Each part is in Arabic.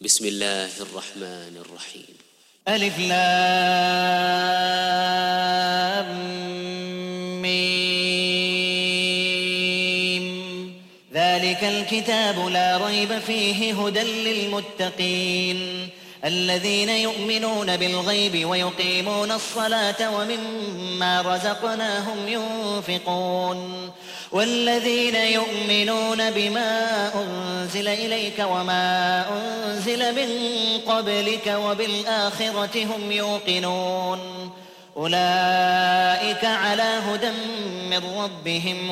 بسم الله الرحمن الرحيم. ألف لام ميم. ذلك الكتاب لا ريب فيه هدى للمتقين الذين يؤمنون بالغيب ويقيمون الصلاة ومما رزقناهم ينفقون والذين يؤمنون بما أنزل إليك وما أنزل من قبلك وبالآخرة هم يوقنون أولئك على هدى من ربهم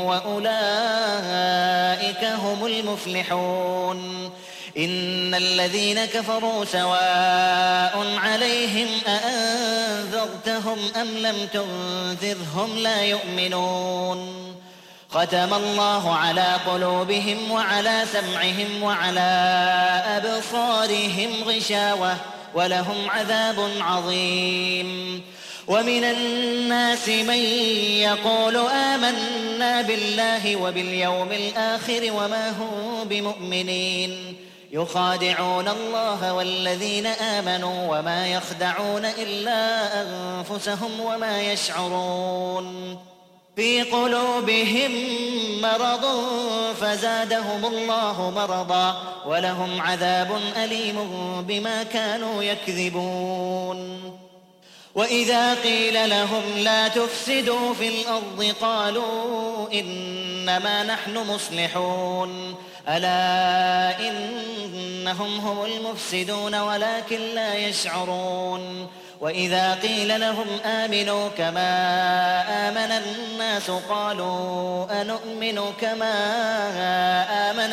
وأولئك هم المفلحون. إن الذين كفروا سواء عليهم أأنذرتهم أم لم تنذرهم لا يؤمنون. ختم الله على قلوبهم وعلى سمعهم وعلى أبصارهم غشاوة ولهم عذاب عظيم. ومن الناس من يقول آمنا بالله وباليوم الآخر وما هم بمؤمنين يخادعون الله والذين آمنوا وما يخدعون إلا أنفسهم وما يشعرون. في قلوبهم مرض فزادهم الله مرضا ولهم عذاب أليم بما كانوا يكذبون. وإذا قيل لهم لا تفسدوا في الأرض قالوا إنما نحن مصلحون ألا إنهم هم المفسدون ولكن لا يشعرون. وإذا قيل لهم آمنوا كما آمن الناس قالوا أنؤمن كما آمن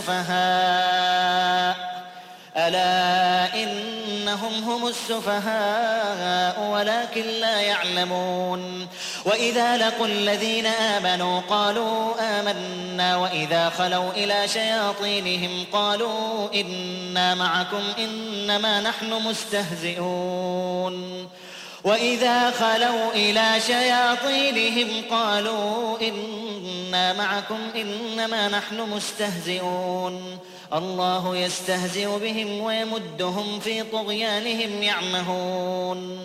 السفهاء ألا إنهم هم السفهاء ولكن لا يعلمون. وإذا لقوا الذين آمنوا قالوا آمنا وإذا خلوا إلى شياطينهم قالوا إنا معكم إنما نحن مستهزئون. وإذا خلوا إلى شياطينهم قالوا إنا معكم إنما نحن مستهزئون. الله يستهزئ بهم ويمدهم في طغيانهم يعمهون.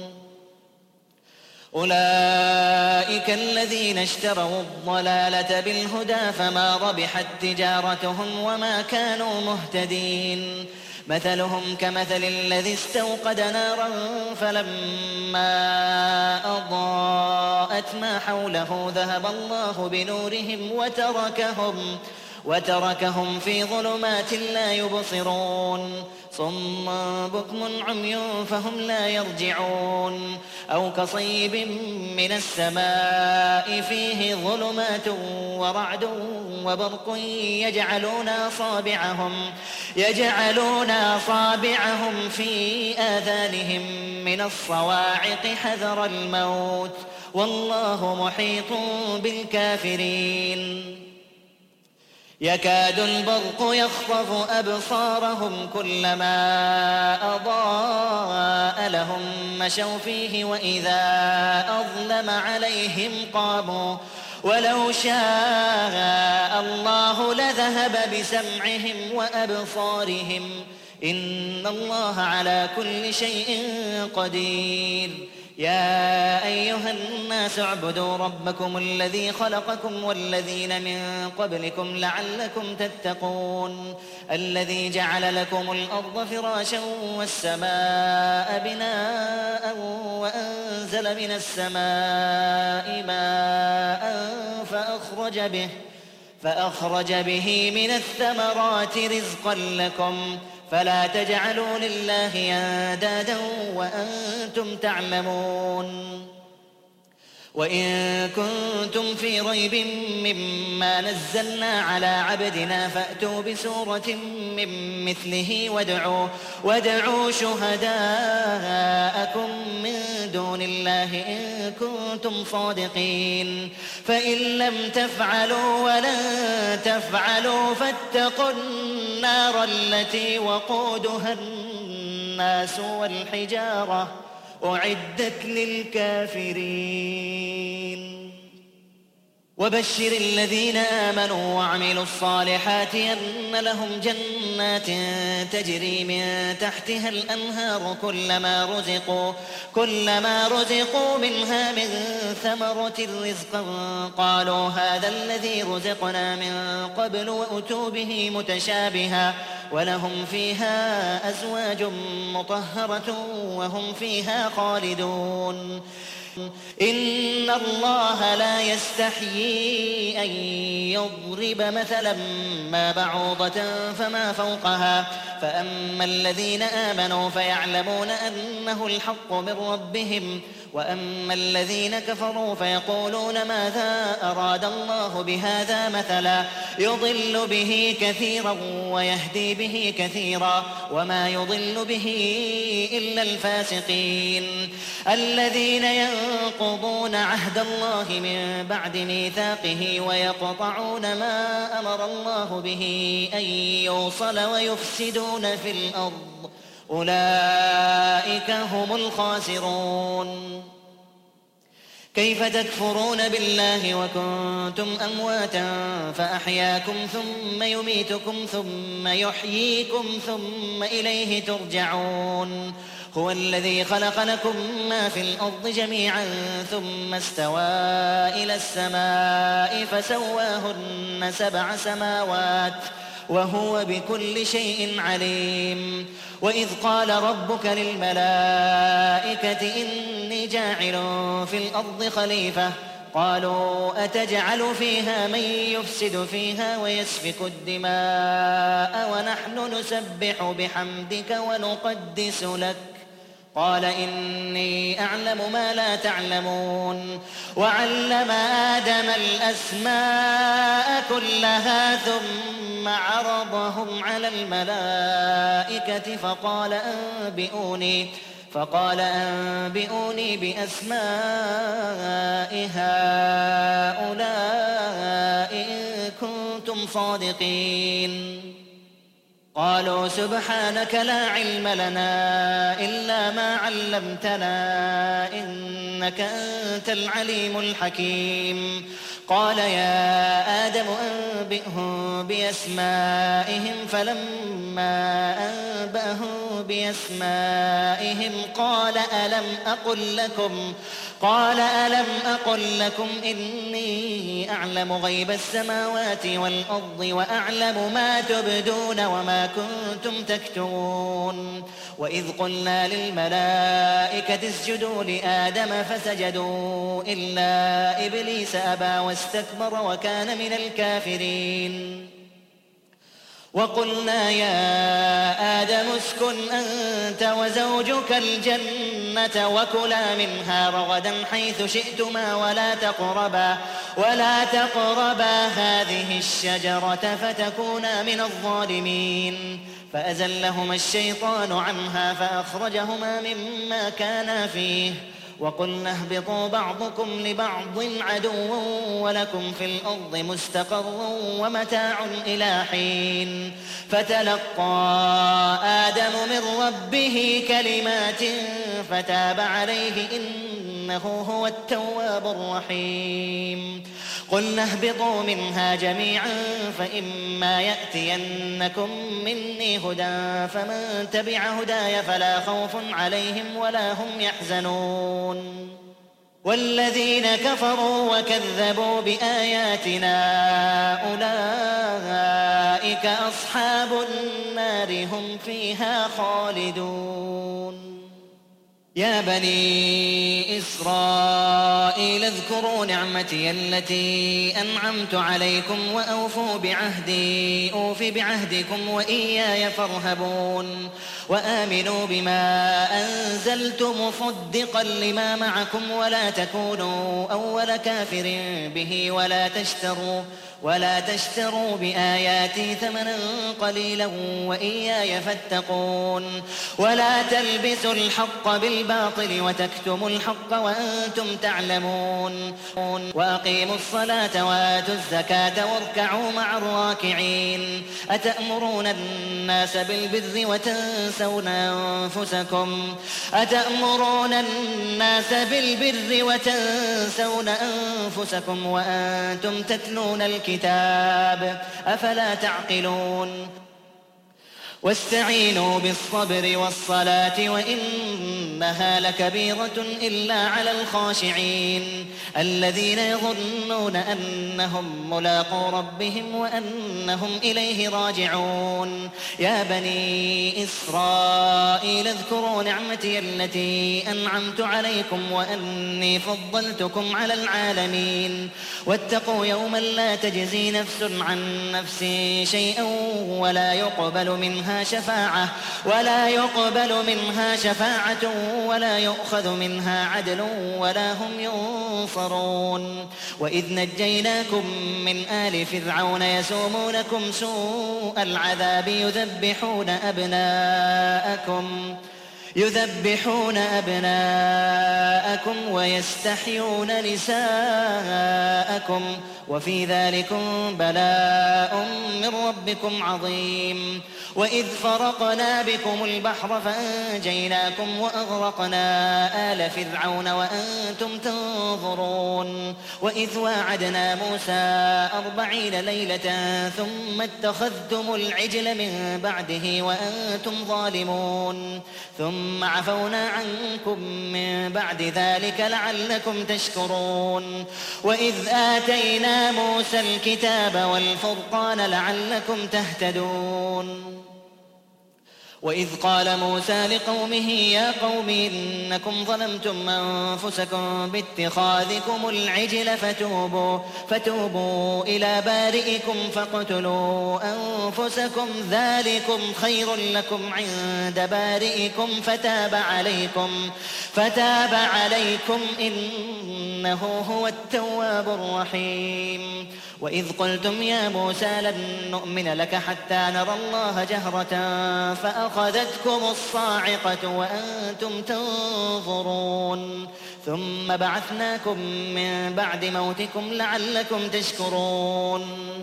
أولئك الذين اشتروا الضلالة بالهدى فما ربحت تجارتهم وما كانوا مهتدين. مثلهم كمثل الذي استوقد نارا فلما أضاءت ما حوله ذهب الله بنورهم وتركهم في ظلمات لا يبصرون. صم بكم عمي فهم لا يرجعون. أو كصيب من السماء فيه ظلمات ورعد وبرق يجعلون أصابعهم في آذانهم من الصواعق حذر الموت والله محيط بالكافرين. يكاد البرق يخطف أبصارهم كلما أضاء لهم مشوا فيه وإذا أظلم عليهم قاموا ولو شاء الله لذهب بسمعهم وأبصارهم إن الله على كل شيء قدير. يا أيها الناس اعبدوا ربكم الذي خلقكم والذين من قبلكم لعلكم تتقون الذي جعل لكم الأرض فراشا والسماء بناء وأنزل من السماء ماء فأخرج به من الثمرات رزقا لكم فلا تجعلوا لله أندادا وأنتم تعلمون. وإن كنتم في ريب مما نزلنا على عبدنا فأتوا بسورة من مثله وادعوا شهداءكم من دون الله إن كنتم صادقين. فإن لم تفعلوا ولن تفعلوا فاتقوا النار التي وقودها الناس والحجارة أعدت للكافرين. وبشر الذين آمنوا وعملوا الصالحات أن لهم جنات تجري من تحتها الأنهار كلما رزقوا منها من ثمرة رزقا قالوا هذا الذي رزقنا من قبل وأتوا به متشابها ولهم فيها أزواج مطهرة وهم فيها خالدون. إن الله لا يستحيي أن يضرب مثلا ما بعوضة فما فوقها فأما الذين آمنوا فيعلمون أنه الحق من ربهم وأما الذين كفروا فيقولون ماذا أراد الله بهذا مثلا يضل به كثيرا ويهدي به كثيرا وما يضل به إلا الفاسقين الذين ينقضون عهد الله من بعد ميثاقه ويقطعون ما أمر الله به أن يوصل ويفسدون في الأرض أولئك هم الخاسرون. كيف تكفرون بالله وكنتم أمواتا فأحياكم ثم يميتكم ثم يحييكم ثم إليه ترجعون. هو الذي خلق لكم ما في الأرض جميعا ثم استوى إلى السماء فسواهن 7 سماوات وهو بكل شيء عليم. وإذ قال ربك للملائكة إني جاعل في الأرض خليفة قالوا أتجعل فيها من يفسد فيها ويسفك الدماء ونحن نسبح بحمدك ونقدس لك قال إني أعلم ما لا تعلمون. وعلم آدم الأسماء كلها ثم عرضهم على الملائكة فقال أنبئوني بأسماء هؤلاء إن كنتم صادقين. قالوا سبحانك لا علم لنا إلا ما علمتنا إنك أنت العليم الحكيم. قال يا آدم أنبئهم بأسمائهم فلما أنبأهم بأسمائهم قال ألم أقل لكم إني أعلم غيب السماوات والأرض وأعلم ما تبدون وما كنتم تكتمون. وإذ قلنا للملائكة اسجدوا لآدم فسجدوا إلا إبليس أبى واستكبر وكان من الكافرين. وقلنا يا آدم اسكن أنت وزوجك الجنة وكلا منها رغدا حيث شئتما ولا تقربا هذه الشجرة فتكونا من الظالمين. فأزلهما الشيطان عنها فأخرجهما مما كانا فيه وقلنا اهبطوا بعضكم لبعض عدو ولكم في الأرض مستقر ومتاع إلى حين. فتلقى آدم من ربه كلمات فتاب عليه إنه هو التواب الرحيم. قلنا اهبطوا منها جميعا فإما يأتينكم مني هدى فمن تبع هداي فلا خوف عليهم ولا هم يحزنون. والذين كفروا وكذبوا بآياتنا أولئك أصحاب النار هم فيها خالدون. يا بني إسرائيل اذكروا نعمتي التي أنعمت عليكم وأوفوا بعهدي أوف بعهدكم وإياي فارهبون. وآمنوا بما أنزلت مصدقا لما معكم ولا تكونوا أول كافر به ولا تشتروا بآياتي ثمنا قليلا وإياي فاتقون ولا تلبسوا الحق بالباطل وتكتموا الحق وأنتم تعلمون وأقيموا الصلاة وآتوا الزكاة واركعوا مع الراكعين أتأمرون الناس بالبر وتنسون أنفسكم وأنتم تتلون الكتاب أفلا تعقلون واستعينوا بالصبر والصلاة وإنها لكبيرة إلا على الخاشعين الذين يظنون أنهم ملاقو ربهم وأنهم إليه راجعون يا بني إسرائيل اذكروا نعمتي التي أنعمت عليكم وأني فضلتكم على العالمين واتقوا يوما لا تجزي نفس عن نفس شيئا ولا يقبل منها شفاعة ولا يؤخذ منها عدل ولا هم ينصرون وإذ نجيناكم من آل فرعون يسومونكم سوء العذاب يذبحون أبناءكم ويستحيون نساءكم وفي ذلكم بلاء من ربكم عظيم وإذ فرقنا بكم البحر فأنجيناكم وأغرقنا آل فرعون وأنتم تنظرون وإذ واعدنا موسى 40 ليلة ثم اتخذتم العجل من بعده وأنتم ظالمون ثم عفونا عنكم من بعد ذلك لعلكم تشكرون وإذ آتينا موسى الكتاب والفرقان لعلكم تهتدون وإذ قال موسى لقومه يا قوم إنكم ظلمتم أنفسكم باتخاذكم العجل فتوبوا إلى بارئكم فاقتلوا أنفسكم ذلكم خير لكم عند بارئكم فتاب عليكم إنه هو التواب الرحيم وإذ قلتم يا موسى لن نؤمن لك حتى نرى الله جهرة فأخذتكم الصاعقة وأنتم تنظرون ثم بعثناكم من بعد موتكم لعلكم تشكرون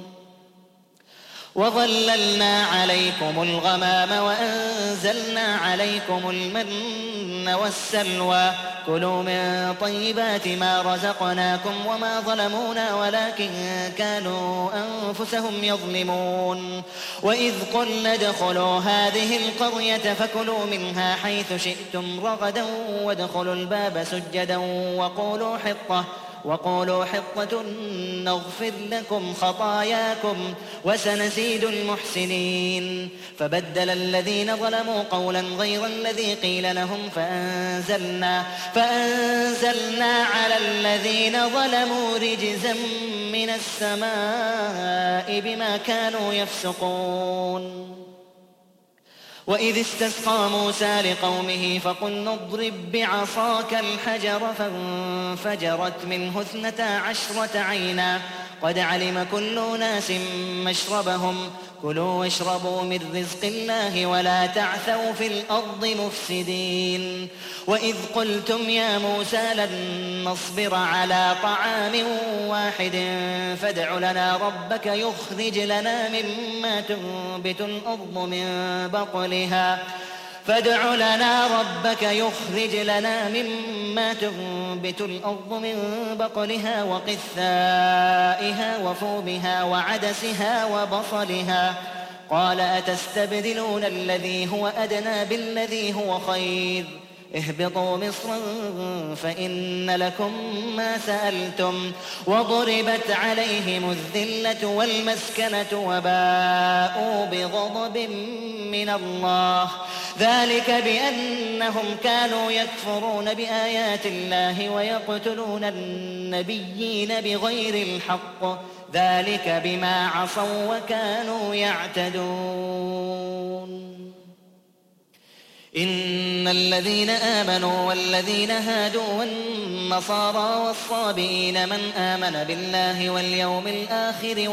وظللنا عليكم الغمام وأنزلنا عليكم المن والسلوى كلوا من طيبات ما رزقناكم وما ظلمونا ولكن كانوا أنفسهم يظلمون وإذ قلنا ادخلوا هذه القرية فكلوا منها حيث شئتم رغدا وادخلوا الباب سجدا وقولوا حطة نغفر لكم خطاياكم وسنزيد المحسنين فبدل الذين ظلموا قولا غير الذي قيل لهم فأنزلنا على الذين ظلموا رجزا من السماء بما كانوا يفسقون وإذ استسقى موسى لقومه فقلنا اضرب بعصاك الحجر فانفجرت منه 12 عينا قد علم كل أناس مشربهم كلوا واشربوا من رزق الله ولا تعثوا في الأرض مفسدين وإذ قلتم يا موسى لن نصبر على طعام واحد فادع لنا ربك يخرج لنا مما تنبت الأرض من بقلها وقثائها وفومها وعدسها وبصلها قال أتستبدلون الذي هو أدنى بالذي هو خير اهبطوا مصرا فإن لكم ما سألتم وضربت عليهم الذلة والمسكنة وباءوا بغضب من الله ذلك بأنهم كانوا يكفرون بآيات الله ويقتلون النبيين بغير الحق ذلك بما عصوا وكانوا يعتدون إن الذين آمنوا والذين هادوا والنصارى والصابئين من آمن بالله واليوم الآخر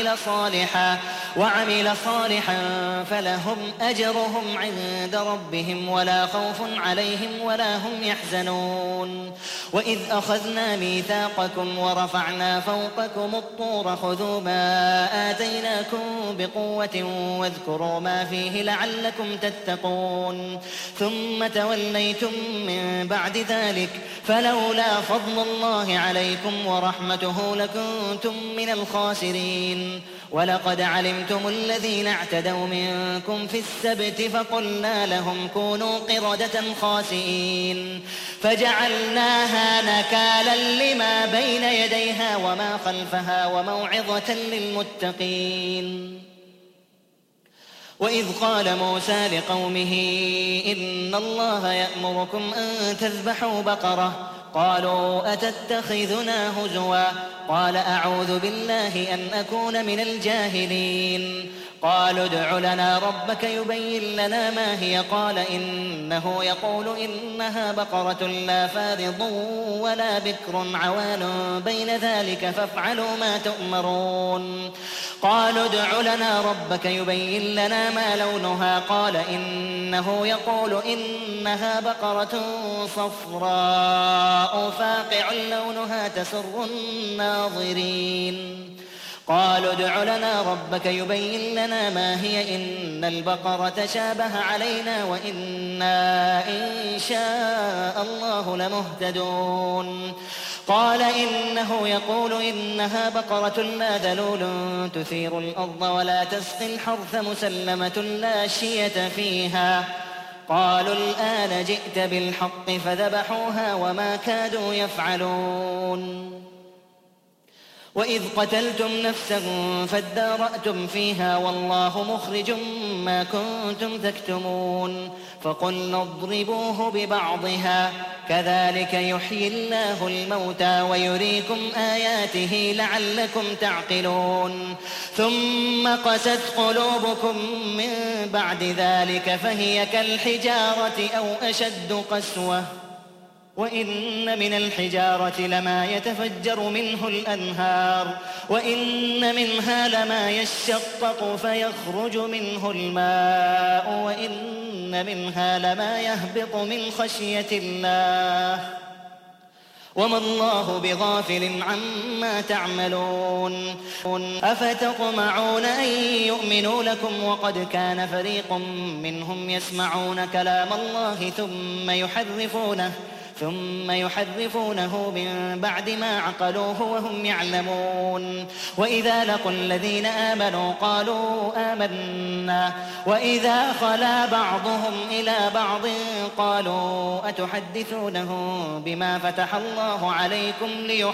وعمل صالحا فلهم أجرهم عند ربهم ولا خوف عليهم ولا هم يحزنون. وإذ أخذنا ميثاقكم ورفعنا فوقكم الطور خذوا ما آتيناكم بقوة واذكروا ما فيه لعلكم تتقون ثم توليتم من بعد ذلك فلولا فضل الله عليكم ورحمته لكنتم من الخاسرين. ولقد علمتم الذين اعتدوا منكم في السبت فقلنا لهم كونوا قردة خاسئين فجعلناها نكالا لما بين يديها وما خلفها وموعظة للمتقين. وإذ قال موسى لقومه إن الله يأمركم أن تذبحوا بقرة قالوا أتتخذنا هزوا قال أعوذ بالله أن أكون من الجاهلين. قالوا ادع لنا ربك يبين لنا ما هي قال إنه يقول إنها بقرة لا فارض ولا بكر عوان بين ذلك فافعلوا ما تؤمرون. قالوا ادع لنا ربك يبين لنا ما لونها قال إنه يقول إنها بقرة صفراء فاقع لونها تسر الناظرين. قالوا ادع لنا ربك يبين لنا ما هي إن البقرة شابه علينا وإنا إن شاء الله لمهتدون. قال إنه يقول إنها بقرة لا ذلول تثير الأرض ولا تسقي الحرث مسلمة لا شية فيها. قالوا الآن جئت بالحق فذبحوها وما كادوا يفعلون. وإذ قتلتم نفسا فادارأتم فيها والله مخرج ما كنتم تكتمون فقلنا اضربوه ببعضها كذلك يحيي الله الموتى ويريكم آياته لعلكم تعقلون. ثم قست قلوبكم من بعد ذلك فهي كالحجارة أو أشد قسوة وإن من الحجارة لما يتفجر منه الأنهار وإن منها لما يشقق فيخرج منه الماء وإن منها لما يهبط من خشية الله وما الله بغافل عما تعملونه. أفتطمعون أن يؤمنوا لكم وقد كان فريق منهم يسمعون كلام الله ثم يحرفونه من بعد ما عقلوه وهم يعلمون. وإذا لقوا الذين آمنوا قالوا آمنا وإذا خلا بعضهم إلى بعض قالوا أتحدثونهم بما فتح الله عليكم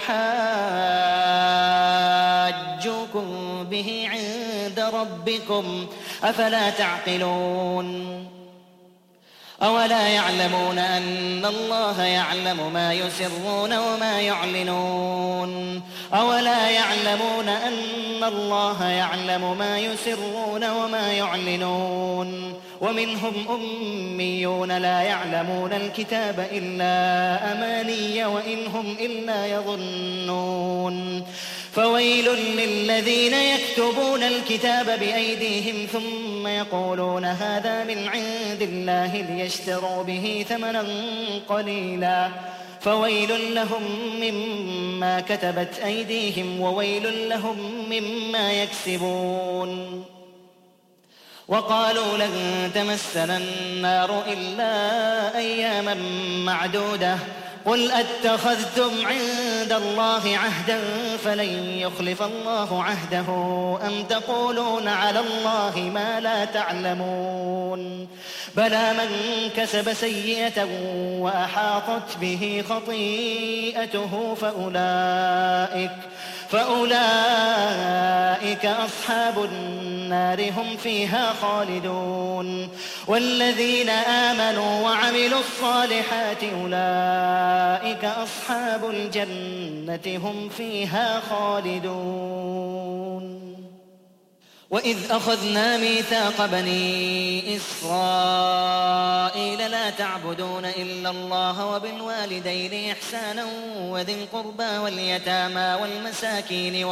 ليحاجوكم به عند ربكم أفلا تعقلون. أولا يعلمون أن الله يعلم ما يسرون وما يعلنون أولا يعلمون أن الله يعلم ما يسرون وما يعلنون. ومنهم أميون لا يعلمون الكتاب إلا أماني وإن هم إلا يظنون. فويل للذين يكتبون الكتاب بأيديهم ثم يقولون هذا من عند الله ليشتروا به ثمنا قليلا فويل لهم مما كتبت أيديهم وويل لهم مما يكسبون. وقالوا لن تمسنا النار إلا أياما معدودة قل أتخذتم عند الله عهدا فلن يخلف الله عهده أم تقولون على الله ما لا تعلمون. بلى من كسب سيئة وأحاطت به خطيئته فأولئك أصحاب النار هم فيها خالدون. والذين آمنوا وعملوا الصالحات أولئك أصحاب الجنة هم فيها خالدون. وإذ أخذنا ميثاق بني إسرائيل ألا تعبدون إلا الله وبالوالدين إحسانا وذي القربى واليتامى والمساكين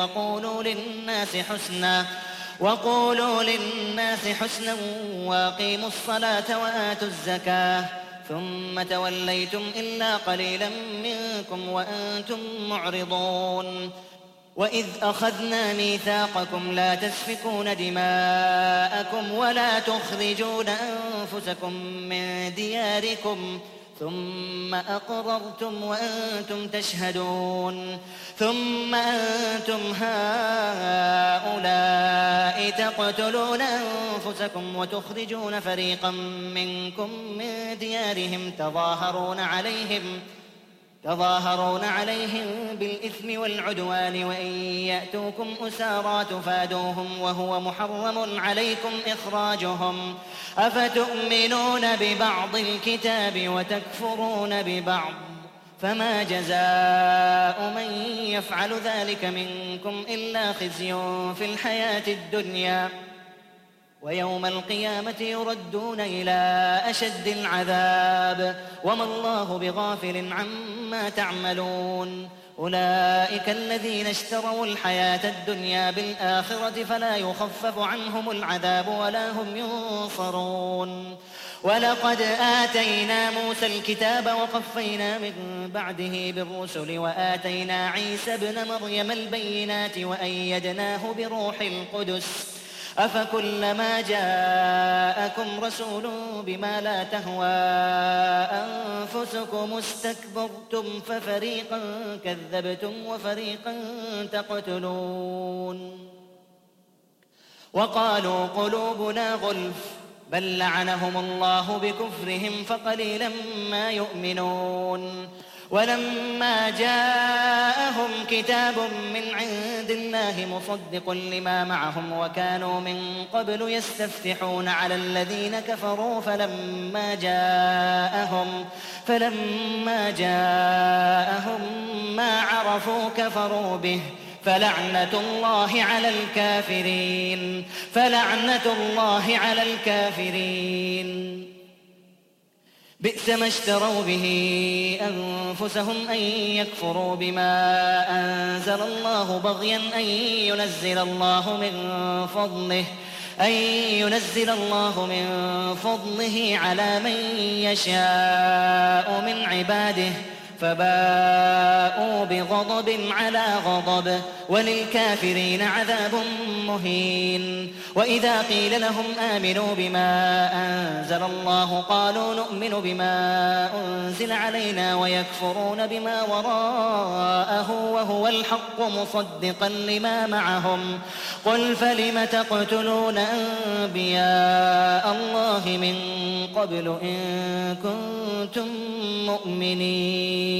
وقولوا للناس حسنا وأقيموا الصلاة وآتوا الزكاة ثم توليتم إلا قليلا منكم وأنتم معرضون وإذ أخذنا ميثاقكم لا تسفكون دماءكم ولا تخرجون أنفسكم من دياركم ثم أقررتم وأنتم تشهدون ثم أنتم هؤلاء تقتلون أنفسكم وتخرجون فريقا منكم من ديارهم تظاهرون عليهم بالإثم والعدوان وإن يأتوكم أسارى تفادوهم وهو محرم عليكم إخراجهم أفتؤمنون ببعض الكتاب وتكفرون ببعض فما جزاء من يفعل ذلك منكم إلا خزي في الحياة الدنيا ويوم القيامة يردون إلى أشد العذاب وما الله بغافل عما تعملون أولئك الذين اشتروا الحياة الدنيا بالآخرة فلا يخفف عنهم العذاب ولا هم ينصرون ولقد آتينا موسى الكتاب وقفينا من بعده بالرسل وآتينا عيسى ابن مريم البينات وأيدناه بروح القدس أفكلما جاءكم رسول بما لا تهوى أنفسكم استكبرتم ففريقا كذبتم وفريقا تقتلون وقالوا قلوبنا غلف بل لعنهم الله بكفرهم فقليلا ما يؤمنون ولما جاءهم كتاب من عند الله مصدق لما معهم وكانوا من قبل يستفتحون على الذين كفروا فلما جاءهم ما عرفوا كفروا به فلعنة الله على الكافرين بئس ما اشتروا به أنفسهم أن يكفروا بما أنزل الله بغيا أن ينزل الله من فضله على من يشاء من عباده فباءوا بغضب على غضب وللكافرين عذاب مهين وإذا قيل لهم آمنوا بما أنزل الله قالوا نؤمن بما أنزل علينا ويكفرون بما وراءه وهو الحق مصدقا لما معهم قل فلم تقتلون أنبياء الله من قبل إن كنتم مؤمنين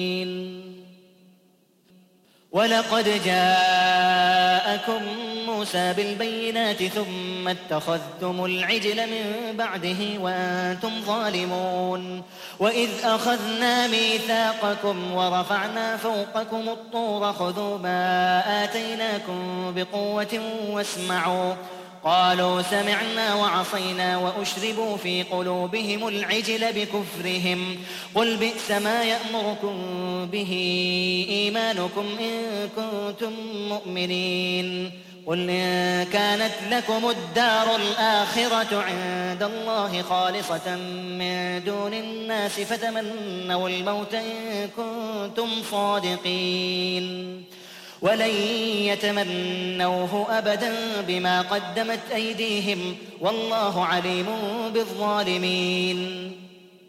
ولقد جاءكم موسى بالبينات ثم اتخذتم العجل من بعده وأنتم ظالمون وإذ أخذنا ميثاقكم ورفعنا فوقكم الطور خذوا ما آتيناكم بقوة واسمعوا قالوا سمعنا وعصينا وأشربوا في قلوبهم العجل بكفرهم قل بئس ما يأمركم به إيمانكم إن كنتم مؤمنين قل إن كانت لكم الدار الآخرة عند الله خالصة من دون الناس فتمنوا الموت إن كنتم صادقين ولن يتمنوه أبدا بما قدمت أيديهم والله عليم بالظالمين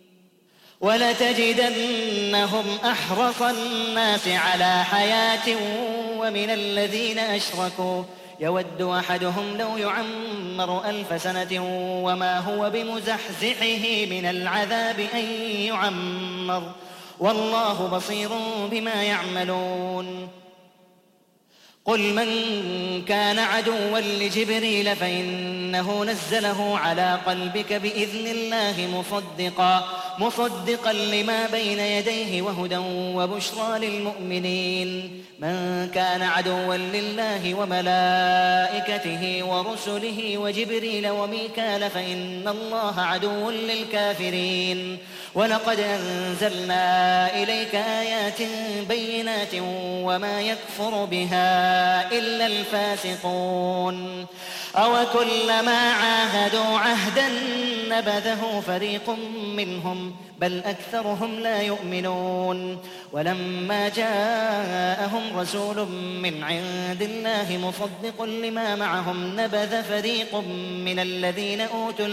ولتجدنهم أحرص الناس على حياة ومن الذين أشركوا يود أحدهم لو يعمر 1000 سنة وما هو بمزحزحه من العذاب أن يعمر والله بصير بما يعملون قل من كان عدوا لجبريل فإنه نزله على قلبك بإذن الله مصدقا لما بين يديه وهدى وبشرى للمؤمنين. من كان عدوا لله وملائكته ورسله وجبريل وميكال فإن الله عدو للكافرين. ولقد أنزلنا إليك آيات بينات وما يكفر بها إلا الفاسقون. أوكلما عاهدوا عهدا نبذه فريق منهم بل أكثرهم لا يؤمنون. ولما جاءهم رسول من عند الله مصدق لما معهم نبذ فريق من الذين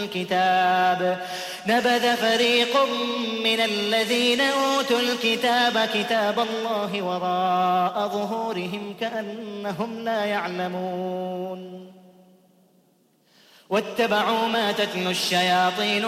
أوتوا الكتاب كتاب الله وراء ظهورهم كأنهم لا يعلمون. واتبعوا ما تتلو الشياطين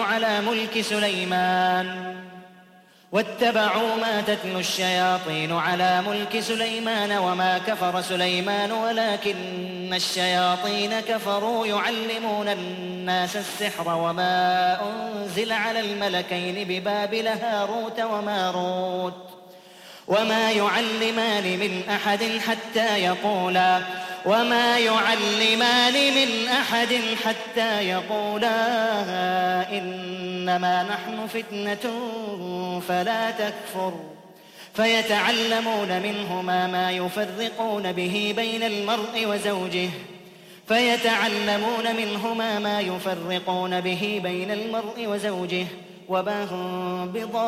على ملك سليمان وما كفر سليمان ولكن الشياطين كفروا يعلمون الناس السحر وما أنزل على الملكين ببابل هاروت وماروت وما يعلمان من أحد حتى يقولا إنما نحن فتنة فلا تكفر فيتعلمون منهما ما يفرقون به بين المرء وزوجه وما هم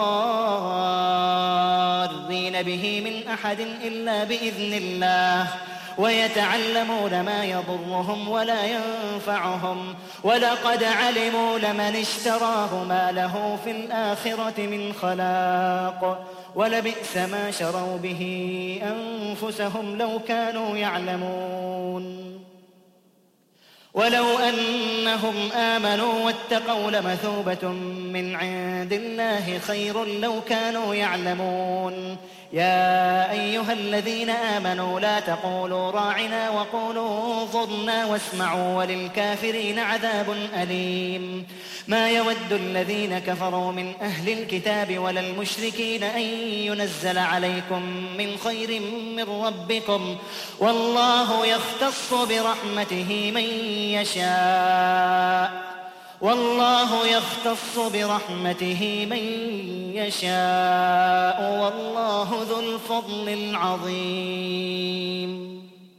بضارين به من أحد إلا بإذن الله ويتعلمون ما يضرهم ولا ينفعهم ولقد علموا لمن اشتراه ما له في الآخرة من خلاق ولبئس ما شروا به أنفسهم لو كانوا يعلمون. ولو أنهم آمنوا واتقوا لمثوبة من عند الله خير لو كانوا يعلمون. يا أيها الذين آمنوا لا تقولوا راعنا وقولوا انظرنا واسمعوا وللكافرين عذاب أليم. ما يود الذين كفروا من أهل الكتاب ولا المشركين أن ينزل عليكم من خير من ربكم والله يختص برحمته من يشاء والله ذو الفضل العظيم.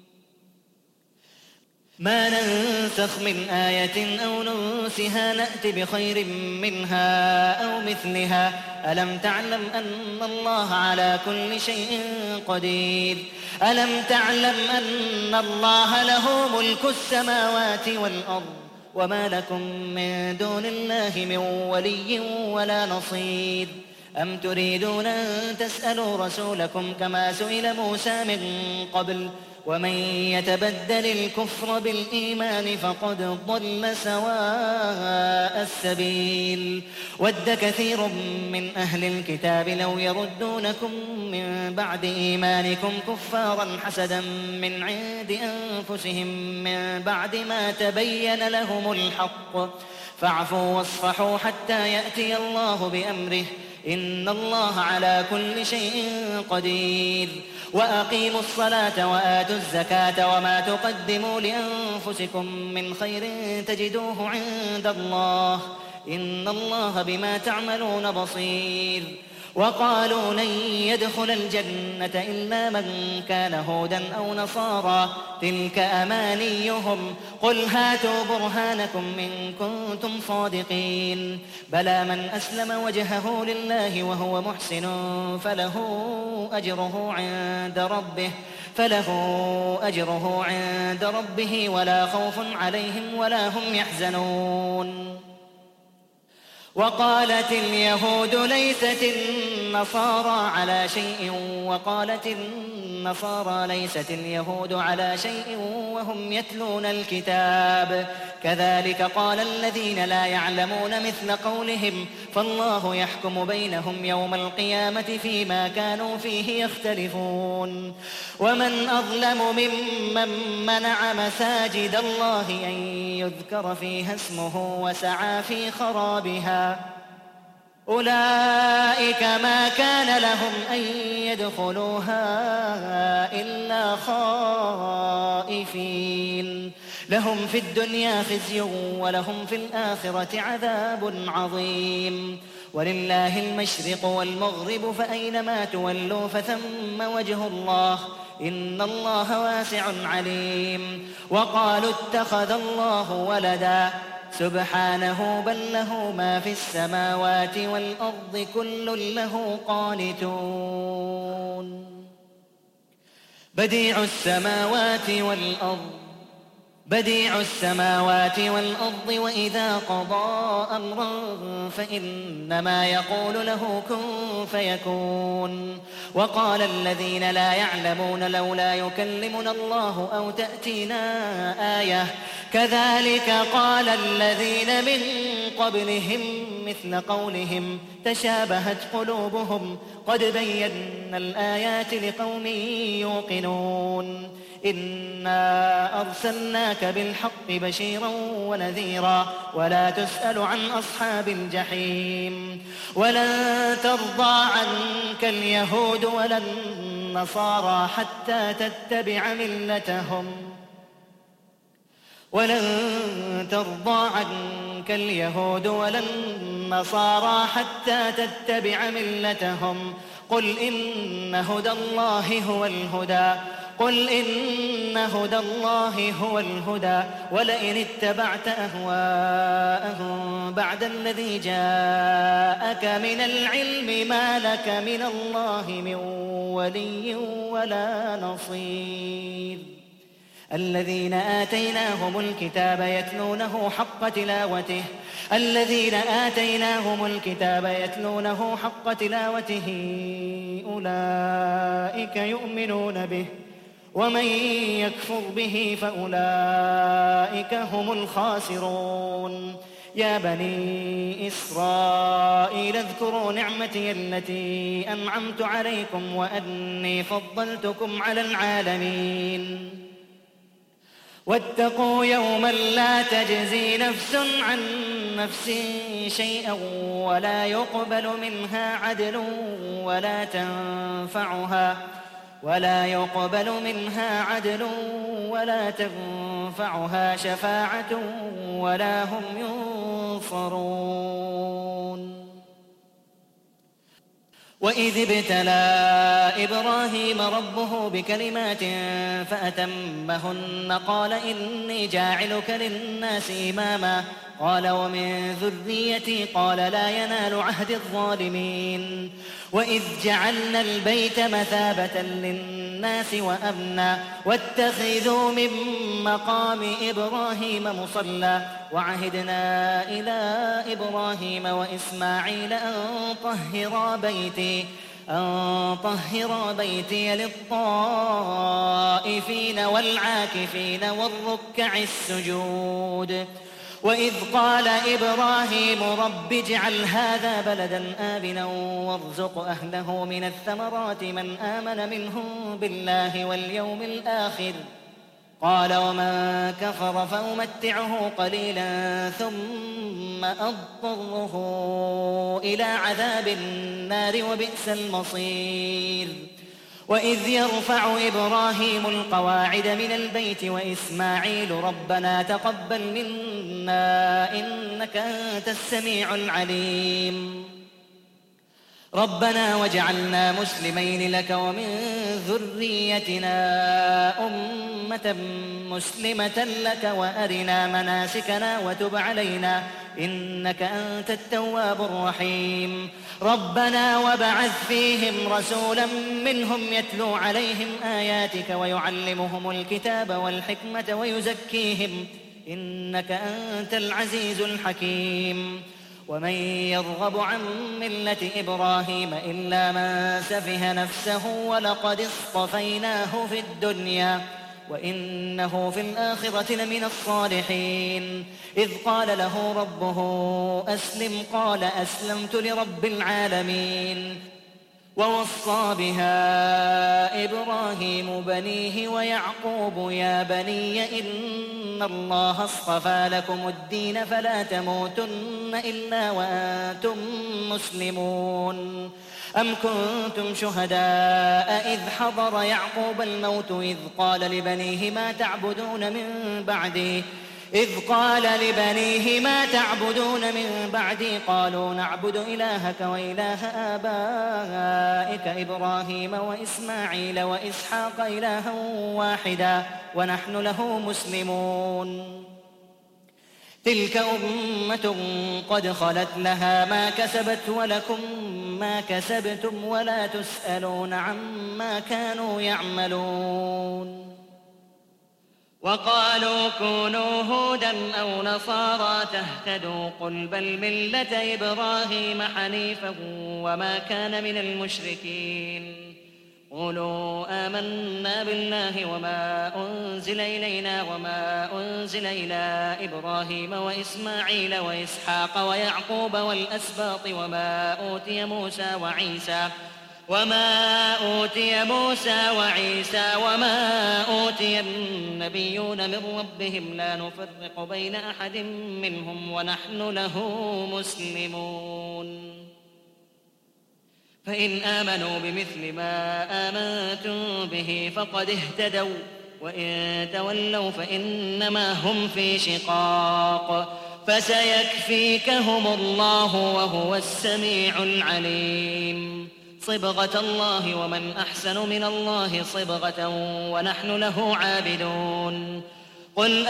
ما ننسخ من آية أو ننسها نأت بخير منها أو مثلها ألم تعلم أن الله على كل شيء قدير. ألم تعلم أن الله له ملك السماوات والأرض وما لكم من دون الله من ولي ولا نصير. أم تريدون أن تسألوا رسولكم كما سئل موسى من قبل ومن يتبدل الكفر بالإيمان فقد ضل سواء السبيل. ود كثير من أهل الكتاب لو يردونكم من بعد إيمانكم كفارا حسدا من عند أنفسهم من بعد ما تبين لهم الحق فاعفوا واصفحوا حتى يأتي الله بأمره إن الله على كل شيء قدير. وأقيموا الصلاة وآتوا الزكاة وما تقدموا لأنفسكم من خير تجدوه عند الله إن الله بما تعملون بصير. وقالوا لن يدخل الجنة إلا من كان هودا أو نصارى تلك أمانيهم قل هاتوا برهانكم إن كنتم صادقين. بلى من أسلم وجهه لله وهو محسن فله أجره عند ربه ولا خوف عليهم ولا هم يحزنون. وقالت اليهود ليست النصارى على شيء وقالت النصارى ليست اليهود على شيء وهم يتلون الكتاب كذلك قال الذين لا يعلمون مثل قولهم فالله يحكم بينهم يوم القيامة فيما كانوا فيه يختلفون. ومن أظلم ممن منع مساجد الله أن يذكر فيها اسمه وسعى في خرابها أولئك ما كان لهم أن يدخلوها إلا خائفين لهم في الدنيا خزي ولهم في الآخرة عذاب عظيم ولله المشرق والمغرب فأينما تولوا فثم وجه الله إن الله واسع عليم وقالوا اتخذ الله ولدا سبحانه بل له ما في السماوات والأرض كل له قانتون بديع السماوات والأرض وإذا قضى أمرا فإنما يقول له كن فيكون وقال الذين لا يعلمون لولا يكلمنا الله أو تأتينا آية كذلك قال الذين من قبلهم مثل قولهم تشابهت قلوبهم قد بينا الآيات لقوم يوقنون إنا أرسلناك بالحق بشيرا ونذيرا ولا تسأل عن أصحاب الجحيم ولن ترضى عنك اليهود ولا النصارى حتى تتبع ملتهم قل إن هدى الله هو الهدى ولئن اتبعت أهواءهم بعد الذي جاءك من العلم ما لك من الله من ولي ولا نصير الذين آتيناهم الكتاب يتلونه حق تلاوته أولئك يؤمنون به ومن يكفر به فأولئك هم الخاسرون يا بني إسرائيل اذكروا نعمتي التي أنعمت عليكم وأني فضلتكم على العالمين واتقوا يوما لا تجزي نفس عن نفس شيئا ولا يقبل منها عدل ولا تنفعها شفاعة ولا هم ينصرون وإذ ابتلى إبراهيم ربه بكلمات فأتمهن قال إني جاعلك للناس إماما قال ومن ذريتي قال لا ينال عهد الظالمين وإذ جعلنا البيت مثابة للناس وأمنا واتخذوا من مقام إبراهيم مصلى وعهدنا إلى إبراهيم وإسماعيل أن طهرا بيتي للطائفين والعاكفين والركع السجود وإذ قال إبراهيم رب اجعل هذا بلدا آمنا وارزق أهله من الثمرات من آمن منهم بالله واليوم الآخر قال ومن كفر فأمتعه قليلا ثم أضطره إلى عذاب النار وبئس المصير وإذ يرفع إبراهيم القواعد من البيت وإسماعيل ربنا تقبل منا إنك أنت السميع العليم ربنا واجعلنا مسلمين لك ومن ذريتنا أمة مسلمة لك وأرنا مناسكنا وتب علينا إنك أنت التواب الرحيم ربنا وابعث فيهم رسولا منهم يتلو عليهم آياتك ويعلمهم الكتاب والحكمة ويزكيهم إنك أنت العزيز الحكيم ومن يرغب عن ملة إبراهيم إلا من سفه نفسه ولقد اصطفيناه في الدنيا وإنه في الآخرة لمن الصالحين إذ قال له ربه أسلم قال أسلمت لرب العالمين ووصى بها إبراهيم بنيه ويعقوب يا بني إن الله اصطفى لكم الدين فلا تموتن إلا وأنتم مسلمون. أم كنتم شهداء إذ حضر يعقوب الموت إذ قال لبنيه ما تعبدون من بعدي قالوا نعبد إلهك وإله آبائك إبراهيم وإسماعيل وإسحاق إلها واحدا ونحن له مسلمون. تلك أمة قد خلت لها ما كسبت ولكم ما كسبتم ولا تسألون عما كانوا يعملون. وقالوا كونوا هودا أو نصارى تهتدوا قل بل ملة إبراهيم حنيفا وما كان من المشركين. قولوا آمنا بالله وما أنزل إلينا وما أنزل إلى إبراهيم وإسماعيل وإسحاق ويعقوب والأسباط وما أوتي موسى وعيسى وما أوتي النبيون من ربهم لا نفرق بين أحد منهم ونحن له مسلمون. فإن آمنوا بمثل ما آمنتم به فقد اهتدوا وإن تولوا فإنما هم في شقاق فسيكفيكهم الله وهو السميع العليم. صبغة الله ومن أحسن من الله صبغة ونحن له عابدون. قل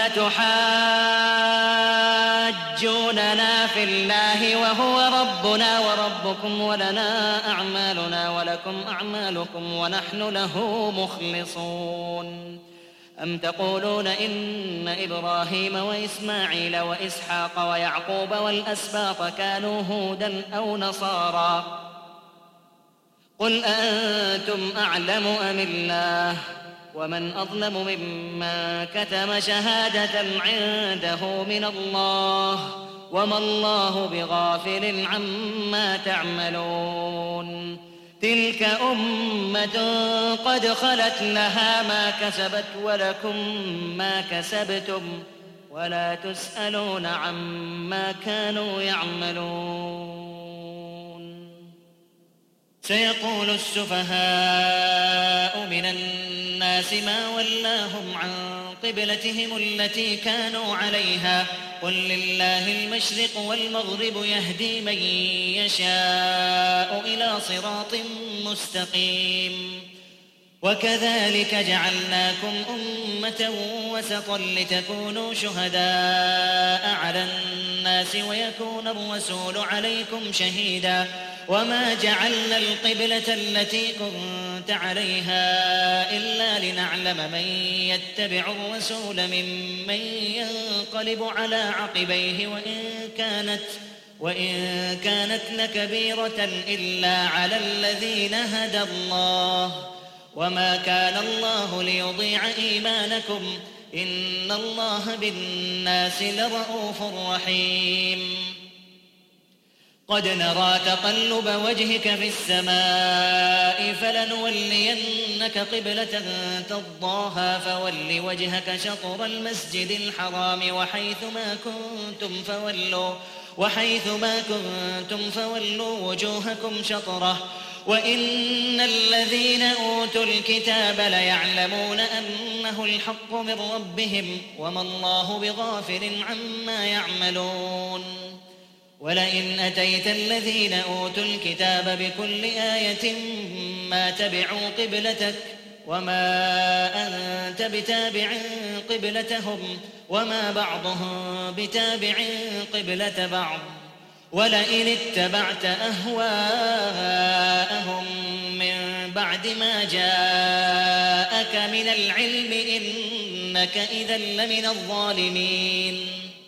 أتحاجوننا في الله وهو ربنا وربكم ولنا أعمالنا ولكم أعمالكم ونحن له مخلصون. أم تقولون إن إبراهيم وإسماعيل وإسحاق ويعقوب والأسباط كانوا هودا أو نصارى قل أأنتم أعلم أم الله ومن أظلم ممن كتم شهادة عنده من الله وما الله بغافل عما تعملون. تلك أمة قد خلت لها ما كسبت ولكم ما كسبتم ولا تسألون عما كانوا يعملون. سيقول السفهاء من الناس ما ولاهم عن قبلتهم التي كانوا عليها قل لله المشرق والمغرب يهدي من يشاء إلى صراط مستقيم. وكذلك جعلناكم أمة وسطا لتكونوا شهداء على الناس ويكون الرسول عليكم شهيدا وما جعلنا القبلة التي كنت عليها إلا لنعلم من يتبع الرسول ممن ينقلب على عقبيه وإن كانت لكبيرة إلا على الذين هدى الله وما كان الله ليضيع إيمانكم إن الله بالناس لرءوف رحيم. قد نرى تقلب وجهك في السماء فلنولينك قبلة ترضاها فول وجهك شطر المسجد الحرام وحيث ما كنتم فولوا وجوهكم شطره وإن الذين أوتوا الكتاب ليعلمون أنه الحق من ربهم وما الله بغافل عما يعملون. ولئن أتيت الذين أوتوا الكتاب بكل آية ما تبعوا قبلتك وما أنت بتابع قبلتهم وما بعضهم بتابع قبلة بعض ولئن اتبعت أهواءهم من بعد ما جاءك من العلم إنك إذا لمن الظالمين.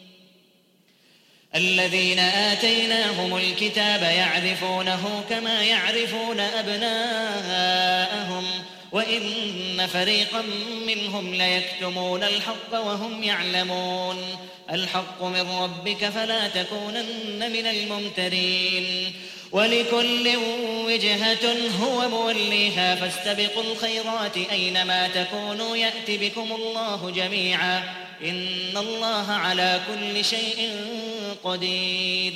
الذين آتيناهم الكتاب يعرفونه كما يعرفون أبناءهم وإن فريقا منهم ليكتمون الحق وهم يعلمون. الحق من ربك فلا تكونن من الممترين. ولكل وجهة هو موليها فاستبقوا الخيرات أينما تكونوا يأت بكم الله جميعا إن الله على كل شيء قدير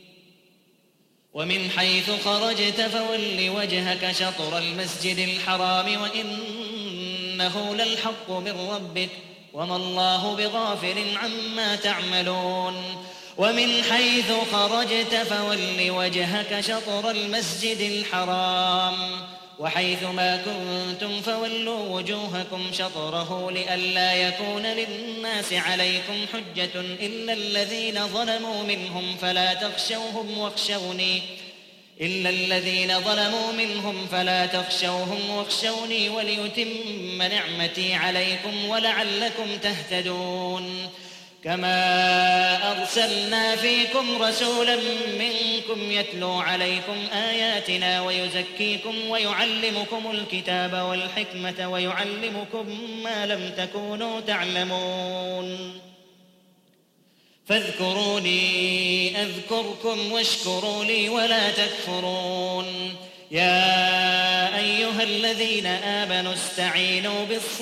ومن حيث خرجت فول وجهك شطر المسجد الحرام وإنه للحق من ربك وما الله بغافل عما تعملون ومن حيث خرجت فول وجهك شطر المسجد الحرام وحيث ما كنتم فولوا وجوهكم شطره لئلا يكون للناس عليكم حجة إلا الذين ظلموا منهم فلا تخشوهم واخشوني وليتم نعمتي عليكم ولعلكم تهتدون كما أرسلنا فيكم رسولا منكم يتلو عليكم آياتنا ويزكيكم ويعلمكم الكتاب والحكمة ويعلمكم ما لم تكونوا تعلمون فاذكروني أذكركم واشكروا لي ولا تكفرون يا أيها الذين آمنوا استعينوا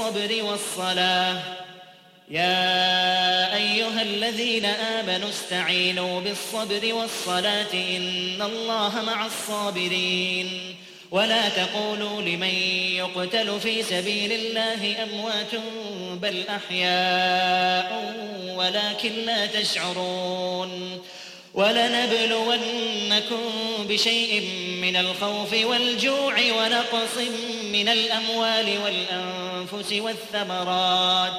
بالصبر والصلاة إن الله مع الصابرين ولا تقولوا لمن يقتل في سبيل الله أموات بل أحياء ولكن لا تشعرون ولنبلونكم بشيء من الخوف والجوع ونقص من الأموال والأنفس والثمرات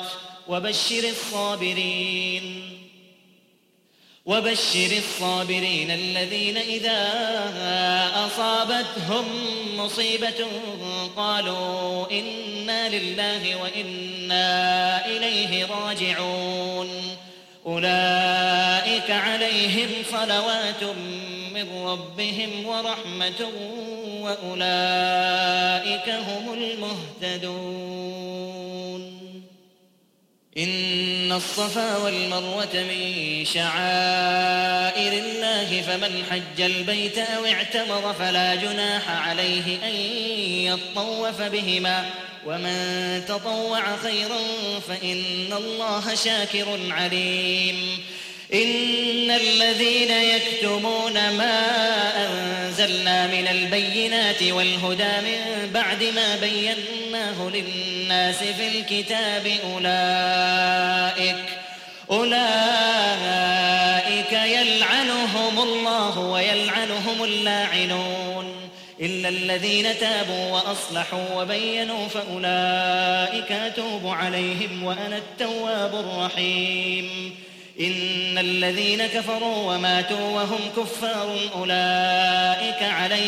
وبشر الصابرين الذين إذا أصابتهم مصيبة قالوا إنا لله وإنا إليه راجعون أولئك عليهم صلوات من ربهم ورحمة وأولئك هم المهتدون إن الصفا والمروة من شعائر الله فمن حج البيت أو اعتمر فلا جناح عليه أن يطوف بهما ومن تطوع خيرا فإن الله شاكر عليم إن الذين يكتمون ما أنزلنا من البينات والهدى من بعد ما بيناه للناس في الكتاب أولئك يلعنهم الله ويلعنهم اللاعنون إلا الذين تابوا وأصلحوا وبينوا فأولئك أتوب عليهم وأنا التواب الرحيم إن الذين كفروا وماتوا وهم كفار أولئك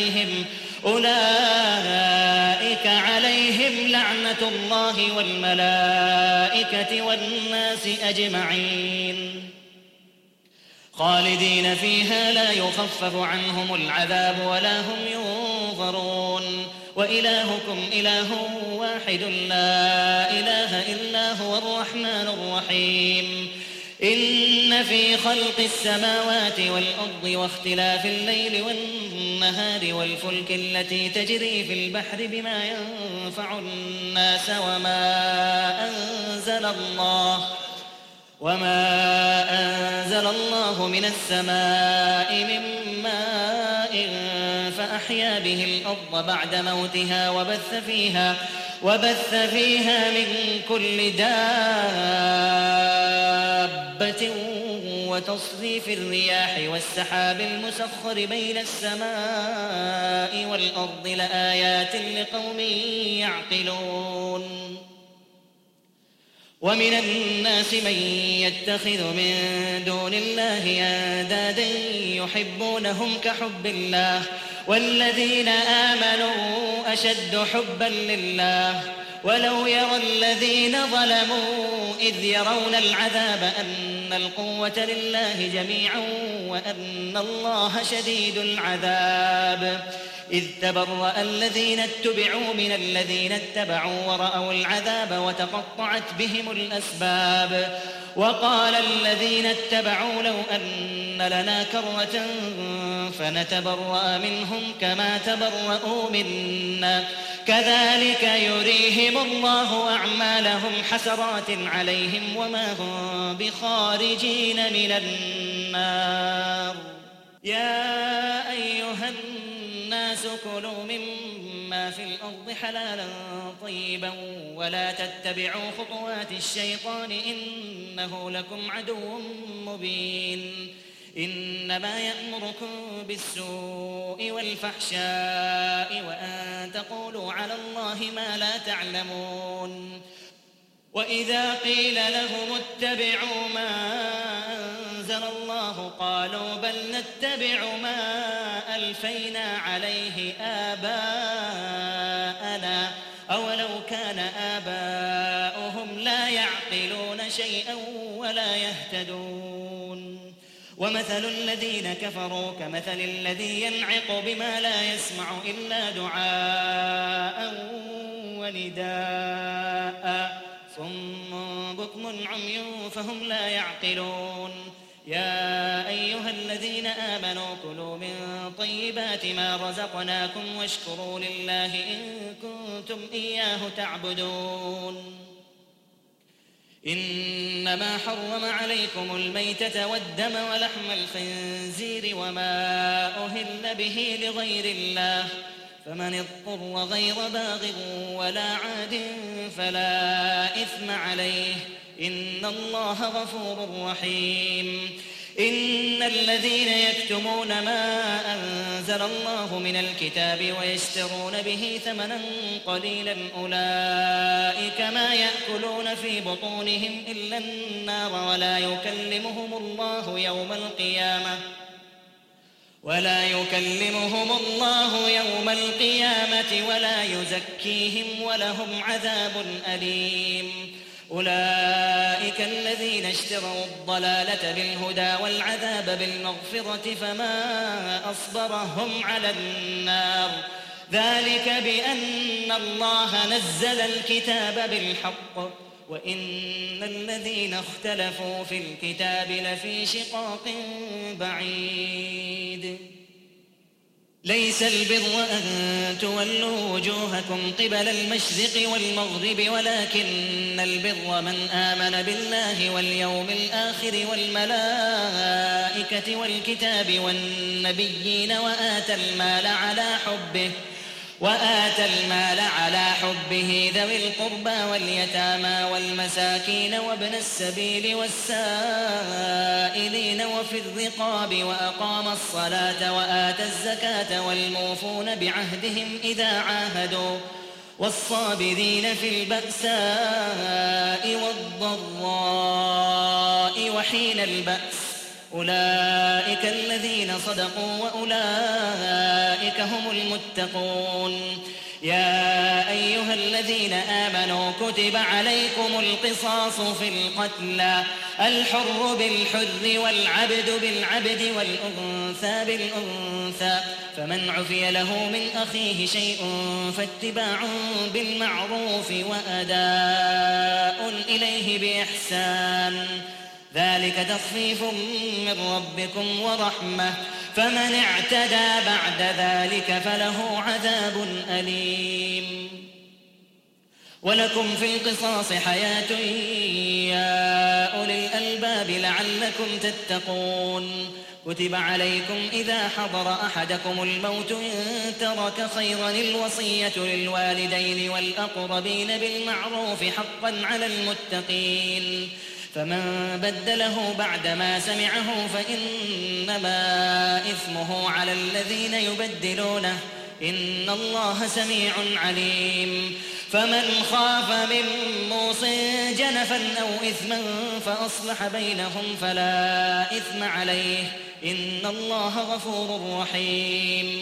عليهم لعنة الله والملائكة والناس أجمعين خالدين فيها لا يخفف عنهم العذاب ولا هم ينظرون وإلهكم إله واحد لا إله إلا هو الرحمن الرحيم إن في خلق السماوات والأرض واختلاف الليل والنهار والفلك التي تجري في البحر بما ينفع الناس وما أنزل الله من السماء من ماء فأحيا به الأرض بعد موتها وبث فيها من كل دابة وتصريف الرياح والسحاب المسخر بين السماء والأرض لآيات لقوم يعقلون ومن الناس من يتخذ من دون الله أندادا يحبونهم كحب الله والذين آمنوا أشد حبا لله ولو يرى الذين ظلموا إذ يرون العذاب أن القوة لله جميعا وأن الله شديد العذاب إذ تبرأ الذين اتبعوا من الذين اتبعوا ورأوا العذاب وتقطعت بهم الأسباب وقال الذين اتبعوا لو أن لنا كرة فنتبرأ منهم كما تبرؤوا منا كذلك يريهم الله أعمالهم حسرات عليهم وما هم بخارجين من النار. يا أيها الناس كلوا مما في الأرض حلالا طيبا ولا تتبعوا خطوات الشيطان إنه لكم عدو مبين. إنما يأمركم بالسوء والفحشاء وأن تقولوا على الله ما لا تعلمون. وإذا قيل لهم اتبعوا ما أنزل الله قالوا بل نتبع ما ألفينا عليه آباءنا أولو كان آباؤهم لا يعقلون شيئا ولا يهتدون. ومثل الذين كفروا كمثل الذي ينعق بما لا يسمع إلا دعاء ونداء صم بكم عمي فهم لا يعقلون. يا أيها الذين آمنوا كلوا من طيبات ما رزقناكم واشكروا لله إن كنتم إياه تعبدون. إنما حرم عليكم الميتة والدم ولحم الخنزير وما أهل به لغير الله فمن اضطر غير باغ ولا عاد فلا إثم عليه إن الله غفور رحيم. إن الذين يكتمون ما أنزل الله من الكتاب ويشترون به ثمنا قليلا أولئك ما يأكلون في بطونهم إلا النار ولا يكلمهم الله يوم القيامة ولا يزكيهم ولهم عذاب أليم. أولئك الذين اشتروا الضلالة بالهدى والعذاب بالمغفرة فما أصبرهم على النار ذلك بأن الله نزل الكتاب بالحق وإن الذين اختلفوا في الكتاب لفي شقاق بعيد. ليس البر أن تولوا وجوهكم قبل المشرق والمغرب ولكن البر من آمن بالله واليوم الآخر والملائكة والكتاب والنبيين وآتى المال على حبه ذوي القربى واليتامى والمساكين وابن السبيل والسائلين وفي الرقاب وأقام الصلاة وآتى الزكاة والموفون بعهدهم إذا عاهدوا والصابرين في البأساء والضراء وحين البأس أولئك الذين صدقوا وأولئك هم المتقون. يا أيها الذين آمنوا كتب عليكم القصاص في القتلى الحر بالحر والعبد بالعبد والأنثى بالأنثى فمن عفي له من أخيه شيء فاتباع بالمعروف وأداء إليه بإحسان ذلك تخفيف من ربكم ورحمة فمن اعتدى بعد ذلك فله عذاب أليم. ولكم في القصاص حياة يا أولي الألباب لعلكم تتقون. كتب عليكم إذا حضر أحدكم الموت إن ترك خيرا الوصية للوالدين والأقربين بالمعروف حقا على المتقين فمن بدله بعدما سمعه فإنما إثمه على الذين يبدلونه إن الله سميع عليم. فمن خاف من موص جنفا أو إثما فأصلح بينهم فلا إثم عليه إن الله غفور رحيم.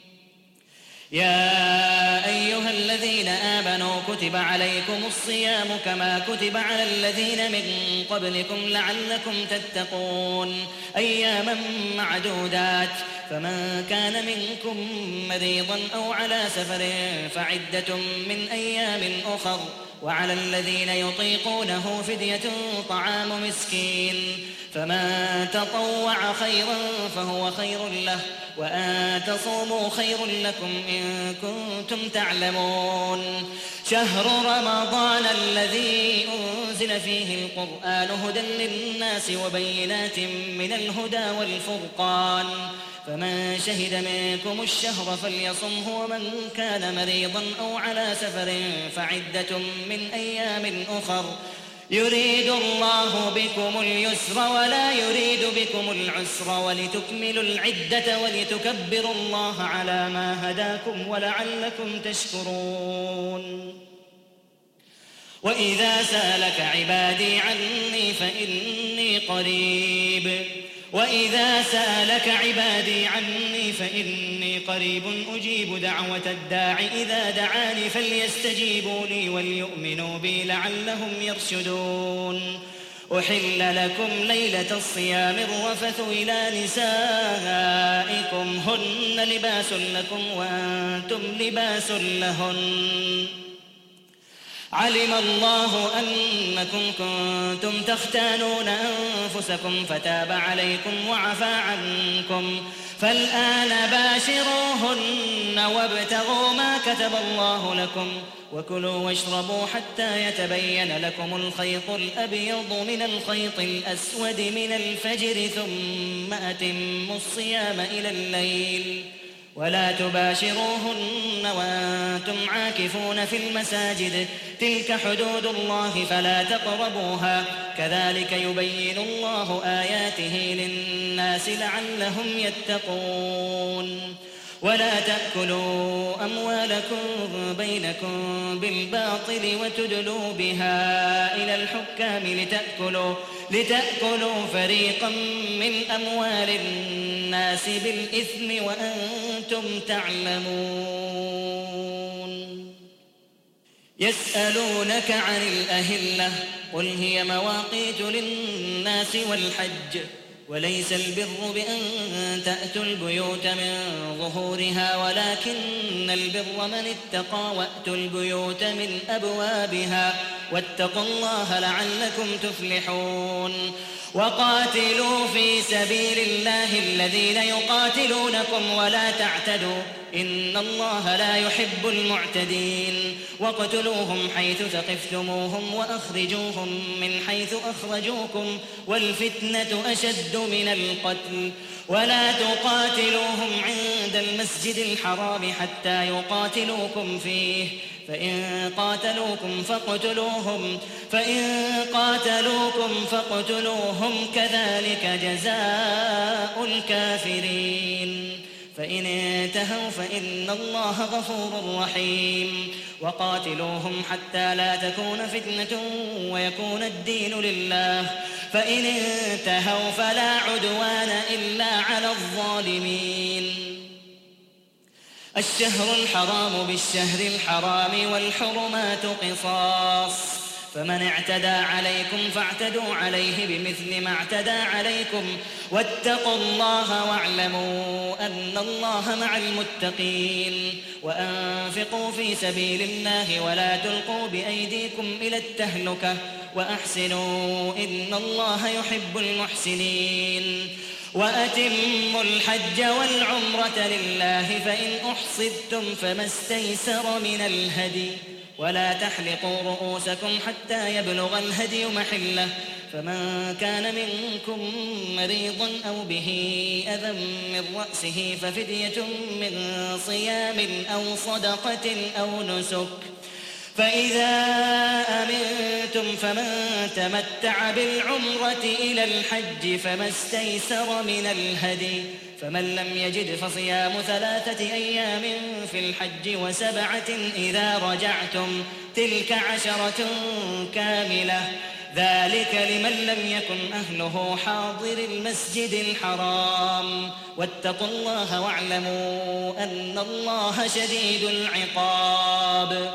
يا أيها الذين آمنوا كتب عليكم الصيام كما كتب على الذين من قبلكم لعلكم تتقون أياما معدودات فمن كان منكم مريضا أو على سفر فعدة من أيام أخر وعلى الذين يطيقونه فدية طعام مسكين فمن تطوع خيرا فهو خير له وأن تصوموا خير لكم إن كنتم تعلمون شهر رمضان الذي أنزل فيه القرآن هدى للناس وبينات من الهدى والفرقان فمن شهد منكم الشهر فليصمه ومن كان مريضا أو على سفر فعدة من أيام أخر يريد الله بكم اليسر ولا يريد بكم العسر ولتكملوا العدة ولتكبروا الله على ما هداكم ولعلكم تشكرون وإذا سألك عبادي عني فإني قريب أجيب دعوة الداع إذا دعاني فليستجيبوا لي وليؤمنوا بي لعلهم يرشدون أحل لكم ليلة الصيام الرفث إلى نسائكم هن لباس لكم وأنتم لباس لهن علم الله أنكم كنتم تختانون أنفسكم فتاب عليكم وعفى عنكم فالآن باشروهن وابتغوا ما كتب الله لكم وكلوا واشربوا حتى يتبين لكم الخيط الأبيض من الخيط الأسود من الفجر ثم أتموا الصيام إلى الليل ولا تباشروهن وأنتم عاكفون في المساجد تلك حدود الله فلا تقربوها كذلك يبين الله آياته للناس لعلهم يتقون ولا تأكلوا أموالكم بينكم بالباطل وتدلوا بها إلى الحكام لتأكلوا فريقا من أموال الناس بالإثم وأنتم تعلمون يسألونك عن الأهلة قل هي مواقيت للناس والحج وليس البر بأن تأتوا البيوت من ظهورها ولكن البر من اتقى وأتوا البيوت من أبوابها واتقوا الله لعلكم تفلحون وقاتلوا في سبيل الله الذين يقاتلونكم ولا تعتدوا إن الله لا يحب المعتدين واقتلوهم حيث ثقفتموهم وأخرجوهم من حيث أخرجوكم والفتنة أشد من القتل ولا تقاتلوهم عند المسجد الحرام حتى يقاتلوكم فيه فإن قاتلوكم فاقتلوهم كذلك جزاء الكافرين فإن انتهوا فإن الله غفور رحيم وقاتلوهم حتى لا تكون فتنة ويكون الدين لله فإن انتهوا فلا عدوان إلا على الظالمين الشهر الحرام بالشهر الحرام والحرمات قصاص فمن اعتدى عليكم فاعتدوا عليه بمثل ما اعتدى عليكم واتقوا الله واعلموا أن الله مع المتقين وأنفقوا في سبيل الله ولا تلقوا بأيديكم إلى التهلكة وأحسنوا إن الله يحب المحسنين وأتموا الحج والعمرة لله فإن أحصرتم فما استيسر من الهدي ولا تحلقوا رؤوسكم حتى يبلغ الهدي محله فمن كان منكم مريضا أو به أذى من رأسه ففدية من صيام أو صدقة أو نسك فإذا أمنتم فمن تمتع بالعمرة إلى الحج فما استيسر من الهدي فمن لم يجد فصيام 3 أيام في الحج و7 إذا رجعتم تلك 10 كاملة ذلك لمن لم يكن أهله حاضر المسجد الحرام واتقوا الله واعلموا أن الله شديد العقاب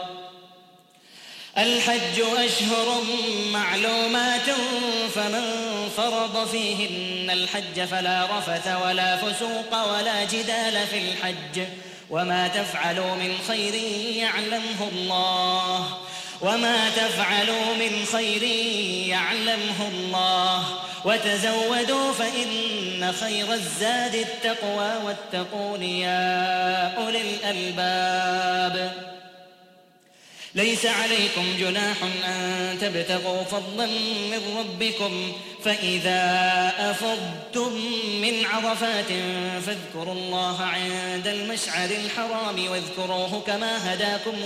الحج أشهر معلومات فمن فرض فيهن الحج فلا رفث ولا فسوق ولا جدال في الحج وما تفعلوا من خير يعلمه الله وما تفعلوا من خير يعلمه الله وتزودوا فإن خير الزاد التقوى واتقون يا أولي الألباب. ليس عليكم جناح أن تبتغوا فضلا من ربكم فإذا أفضتم من عرفات فاذكروا الله عند المشعر الحرام واذكروه كما هداكم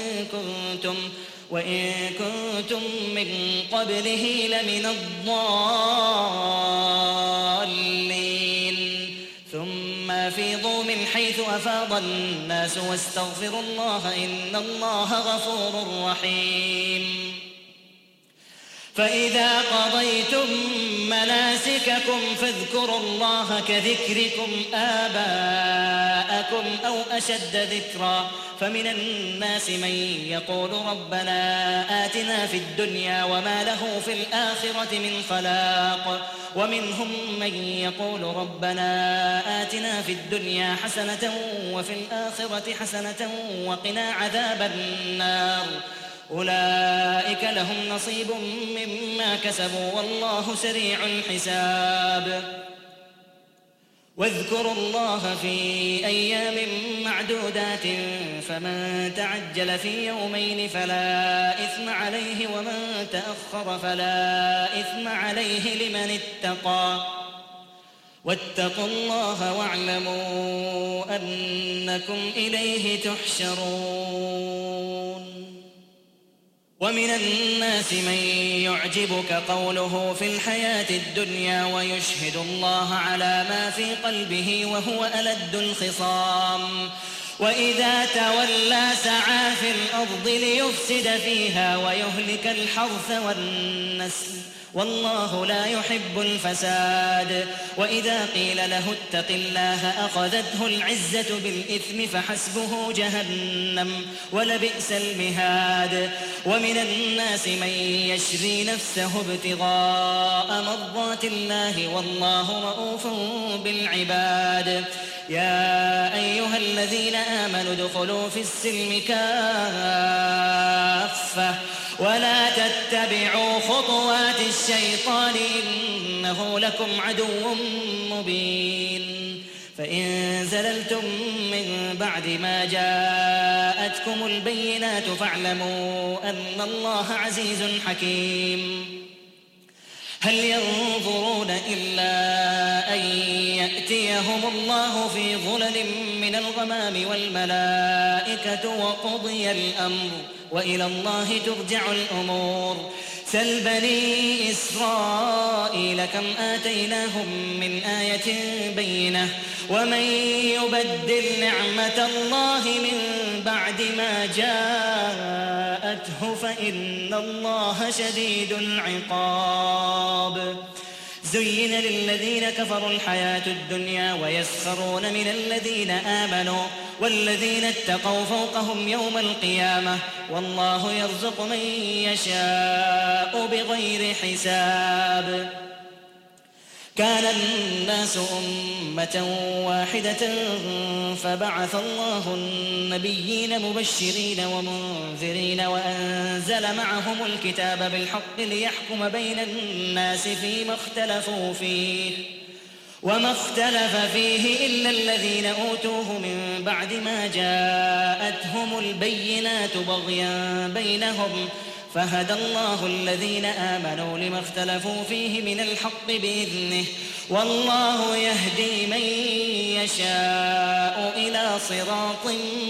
وإن كنتم من قبله لمن الضالين. ثم أفيضوا من حيث أفاض الناس واستغفروا الله إن الله غفور رحيم. فإذا قضيتم مناسككم فاذكروا الله كذكركم آباءكم أو أشد ذكرا فمن الناس من يقول ربنا آتنا في الدنيا وما له في الآخرة من خلاق ومنهم من يقول ربنا آتنا في الدنيا حسنة وفي الآخرة حسنة وقنا عذاب النار أولئك لهم نصيب مما كسبوا والله سريع الحساب. واذكروا الله في أيام معدودات فمن تعجل في يومين فلا إثم عليه ومن تأخر فلا إثم عليه لمن اتقى واتقوا الله واعلموا أنكم إليه تحشرون. ومن الناس من يعجبك قوله في الحياة الدنيا ويشهد الله على ما في قلبه وهو ألد الخصام وإذا تولى سعى في الأرض ليفسد فيها ويهلك الحرث والنسل والله لا يحب الفساد. وإذا قيل له اتق الله أخذته العزة بالإثم فحسبه جهنم ولبئس المهاد. ومن الناس من يشري نفسه ابتغاء مرضات الله والله رؤوف بالعباد. يا أيها الذين آمنوا ادخلوا في السلم كافة ولا تتبعوا خطوات الشيطان إنه لكم عدو مبين. فإن زللتم من بعد ما جاءتكم البينات فاعلموا أن الله عزيز حكيم. هل ينظرون إلا أن يأتيهم الله في ظلل من الغمام والملائكة وقضي الأمر وإلى الله ترجع الأمور. سل بني إسرائيل كم آتيناهم من آية بينة ومن يبدل نعمة الله من بعد ما جاءته فإن الله شديد العقاب. زين للذين كفروا الحياة الدنيا ويسخرون من الذين آمنوا والذين اتقوا فوقهم يوم القيامة والله يرزق من يشاء بغير حساب. كان الناس أمة واحدة فبعث الله النبيين مبشرين ومنذرين وأنزل معهم الكتاب بالحق ليحكم بين الناس فيما اختلفوا فيه وما اختلف فيه إلا الذين أوتوه من بعد ما جاءتهم البينات بغيا بينهم فهدى الله الذين آمنوا لما اختلفوا فيه من الحق بإذنه والله يهدي من يشاء إلى صراط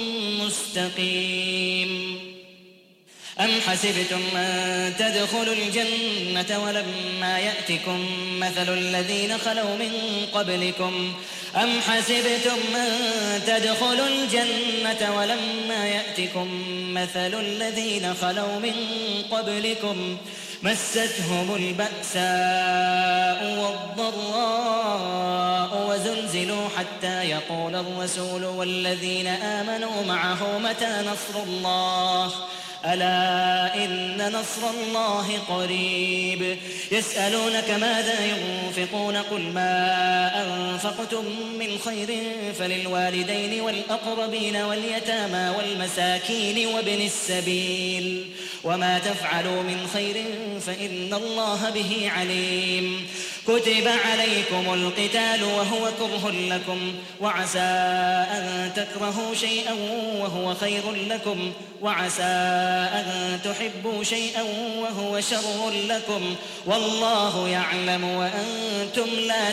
مستقيم. أم حسبتم أن تدخلوا الجنة ولما يأتكم مثل الذين خلوا من قبلكم أم حسبتم أن تدخلوا الجنة ولما يأتكم مثل الذين خلوا من قبلكم مستهم البأساء والضراء وزلزلوا حتى يقول الرسول والذين آمنوا معه متى نصر الله ألا إن نصر الله قريب يسألونك ماذا ينفقون قل ما أنفقتم من خير فللوالدين والأقربين واليتامى والمساكين وابن السبيل وما تفعلوا من خير فإن الله به عليم كتب عليكم القتال وهو كره لكم وعسى أن تكرهوا شيئا وهو خير لكم وعسى أن تحبوا شيئا وهو شر لكم والله يعلم وأنتم لا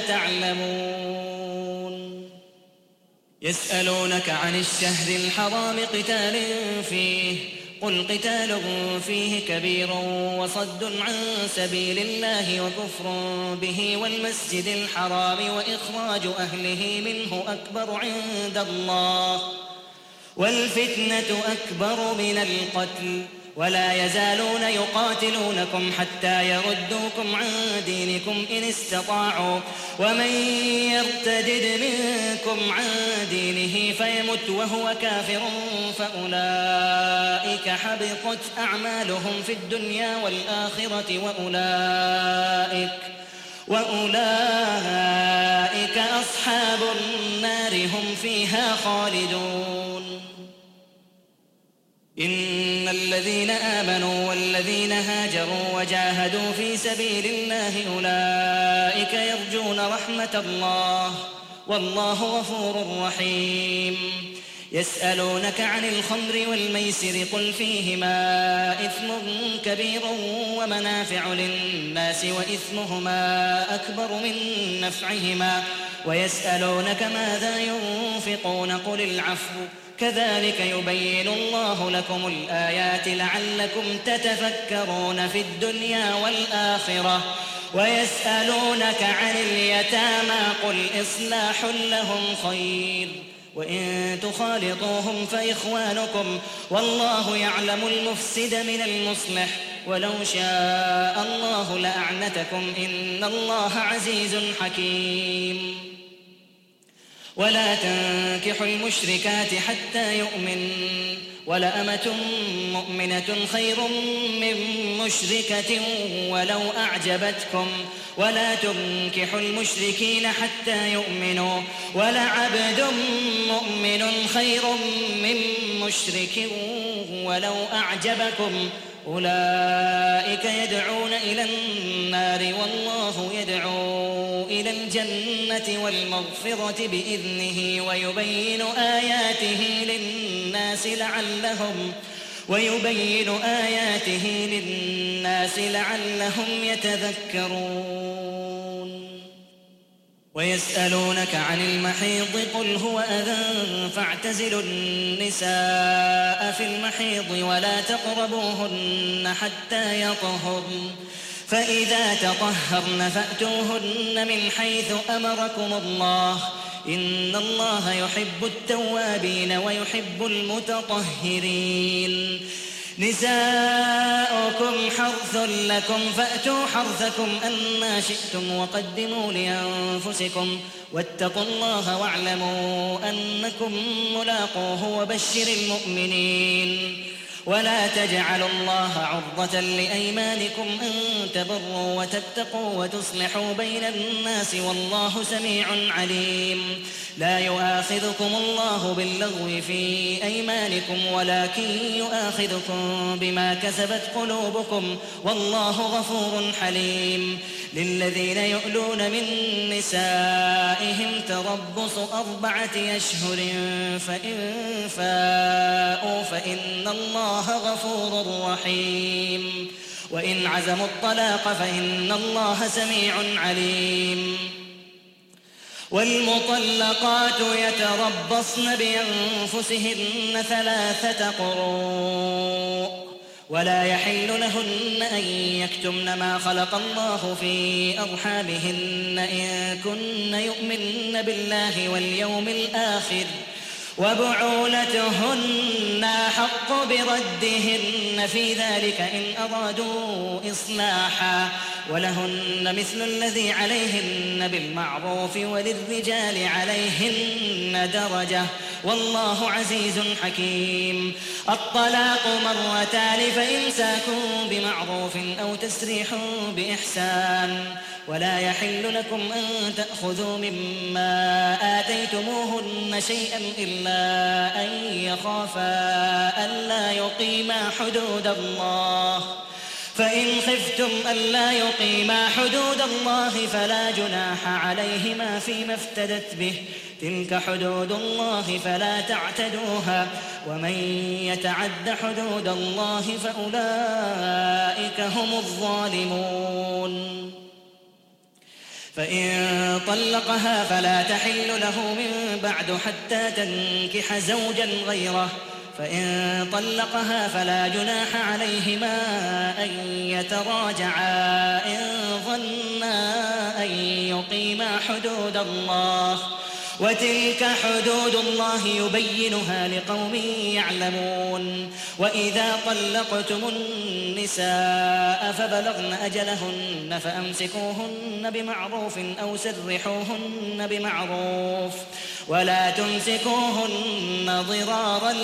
تعلمون يسألونك عن الشهر الحرام قتال فيه قل قتال فيه كبير وصد عن سبيل الله وكفر به والمسجد الحرام وإخراج أهله منه أكبر عند الله والفتنة أكبر من القتل ولا يزالون يقاتلونكم حتى يردوكم عن دينكم إن استطاعوا ومن يرتدد منكم عن دينه فيمت وهو كافر فأولئك حبطت أعمالهم في الدنيا والآخرة وأولئك أصحاب النار هم فيها خالدون إن الذين آمنوا والذين هاجروا وجاهدوا في سبيل الله أولئك يرجون رحمة الله والله غفور رحيم يسألونك عن الخمر والميسر قل فيهما إثم كبير ومنافع للناس وإثمهما أكبر من نفعهما ويسألونك ماذا ينفقون قل العفو كذلك يبين الله لكم الآيات لعلكم تتفكرون في الدنيا والآخرة ويسألونك عن اليتامى قل إصلاح لهم خير وإن تخالطوهم فإخوانكم والله يعلم المفسد من المصلح ولو شاء الله لأعنتكم إن الله عزيز حكيم ولا تنكحوا المشركات حتى يؤمن ولأمة مؤمنة خير من مشركة ولو أعجبتكم ولا تنكحوا المشركين حتى يؤمنوا ولعبد مؤمن خير من مشرك ولو أعجبكم أولئك يدعون إلى النار والله يدعو إلى الجنة والمغفرة بإذنه ويبين آياته للناس لعلهم يتذكرون ويسألونك عن المحيض قل هو أذى فاعتزلوا النساء في المحيض ولا تقربوهن حتى يطهرن فإذا تطهرن فأتوهن من حيث أمركم الله إن الله يحب التوابين ويحب المتطهرين نساؤكم حرث لكم فأتوا حرثكم أنا شئتم وقدموا لأنفسكم واتقوا الله واعلموا أنكم ملاقوه وبشر المؤمنين ولا تجعلوا الله عرضة لأيمانكم أن تبروا وتتقوا وتصلحوا بين الناس والله سميع عليم لا يؤاخذكم الله باللغو في أيمانكم ولكن يؤاخذكم بما كسبت قلوبكم والله غفور حليم للذين يؤلون من نسائهم تربص 4 أشهر فإن فاءوا فإن الله غفور رحيم وإن عزموا الطلاق فإن الله سميع عليم والمطلقات يتربصن بأنفسهن 3 قروء ولا يحل لهن أن يكتمن ما خلق الله في أرحامهن إن كن يؤمن بالله واليوم الآخر وبعولتهن أحق بردهن في ذلك إن أرادوا إصلاحا ولهن مثل الذي عليهن بالمعروف وللرجال عليهن درجة والله عزيز حكيم. الطلاق مرتان فإمساك بمعروف أو تسريح بإحسان ولا يحل لكم أن تأخذوا مما آتيتموهن شيئا إلا أن يخافا ألا يقيما حدود الله فإن خفتم ألا يقيما حدود الله فلا جناح عليهما فيما افتدت به تلك حدود الله فلا تعتدوها ومن يتعد حدود الله فأولئك هم الظالمون. فإن طلقها فلا تحل له من بعد حتى تنكح زوجا غيره فإن طلقها فلا جناح عليهما أن يتراجعا إن ظنا أن يقيما حدود الله وتلك حدود الله يبينها لقوم يعلمون. وإذا طلقتم النساء فبلغن أجلهن فأمسكوهن بمعروف أو سرحوهن بمعروف ولا تمسكوهن ضرارا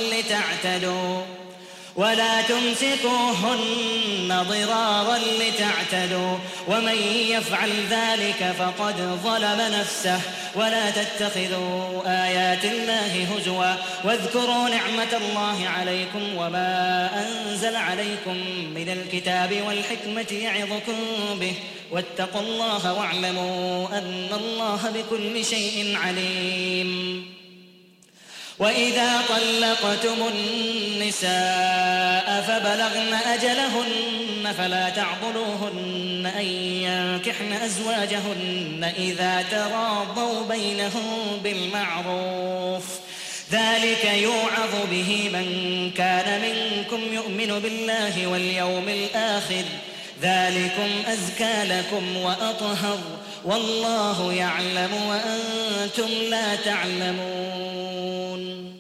لتعتدوا ومن يفعل ذلك فقد ظلم نفسه. ولا تتخذوا آيات الله هزوا واذكروا نعمة الله عليكم وما أنزل عليكم من الكتاب والحكمة يعظكم به واتقوا الله واعلموا أن الله بكل شيء عليم. وإذا طلقتم النساء فبلغن أجلهن فلا تعضلوهن أن ينكحن أزواجهن إذا تراضوا بينهم بالمعروف ذلك يوعظ به من كان منكم يؤمن بالله واليوم الآخر ذلكم أزكى لكم وأطهر والله يعلم وأنتم لا تعلمون.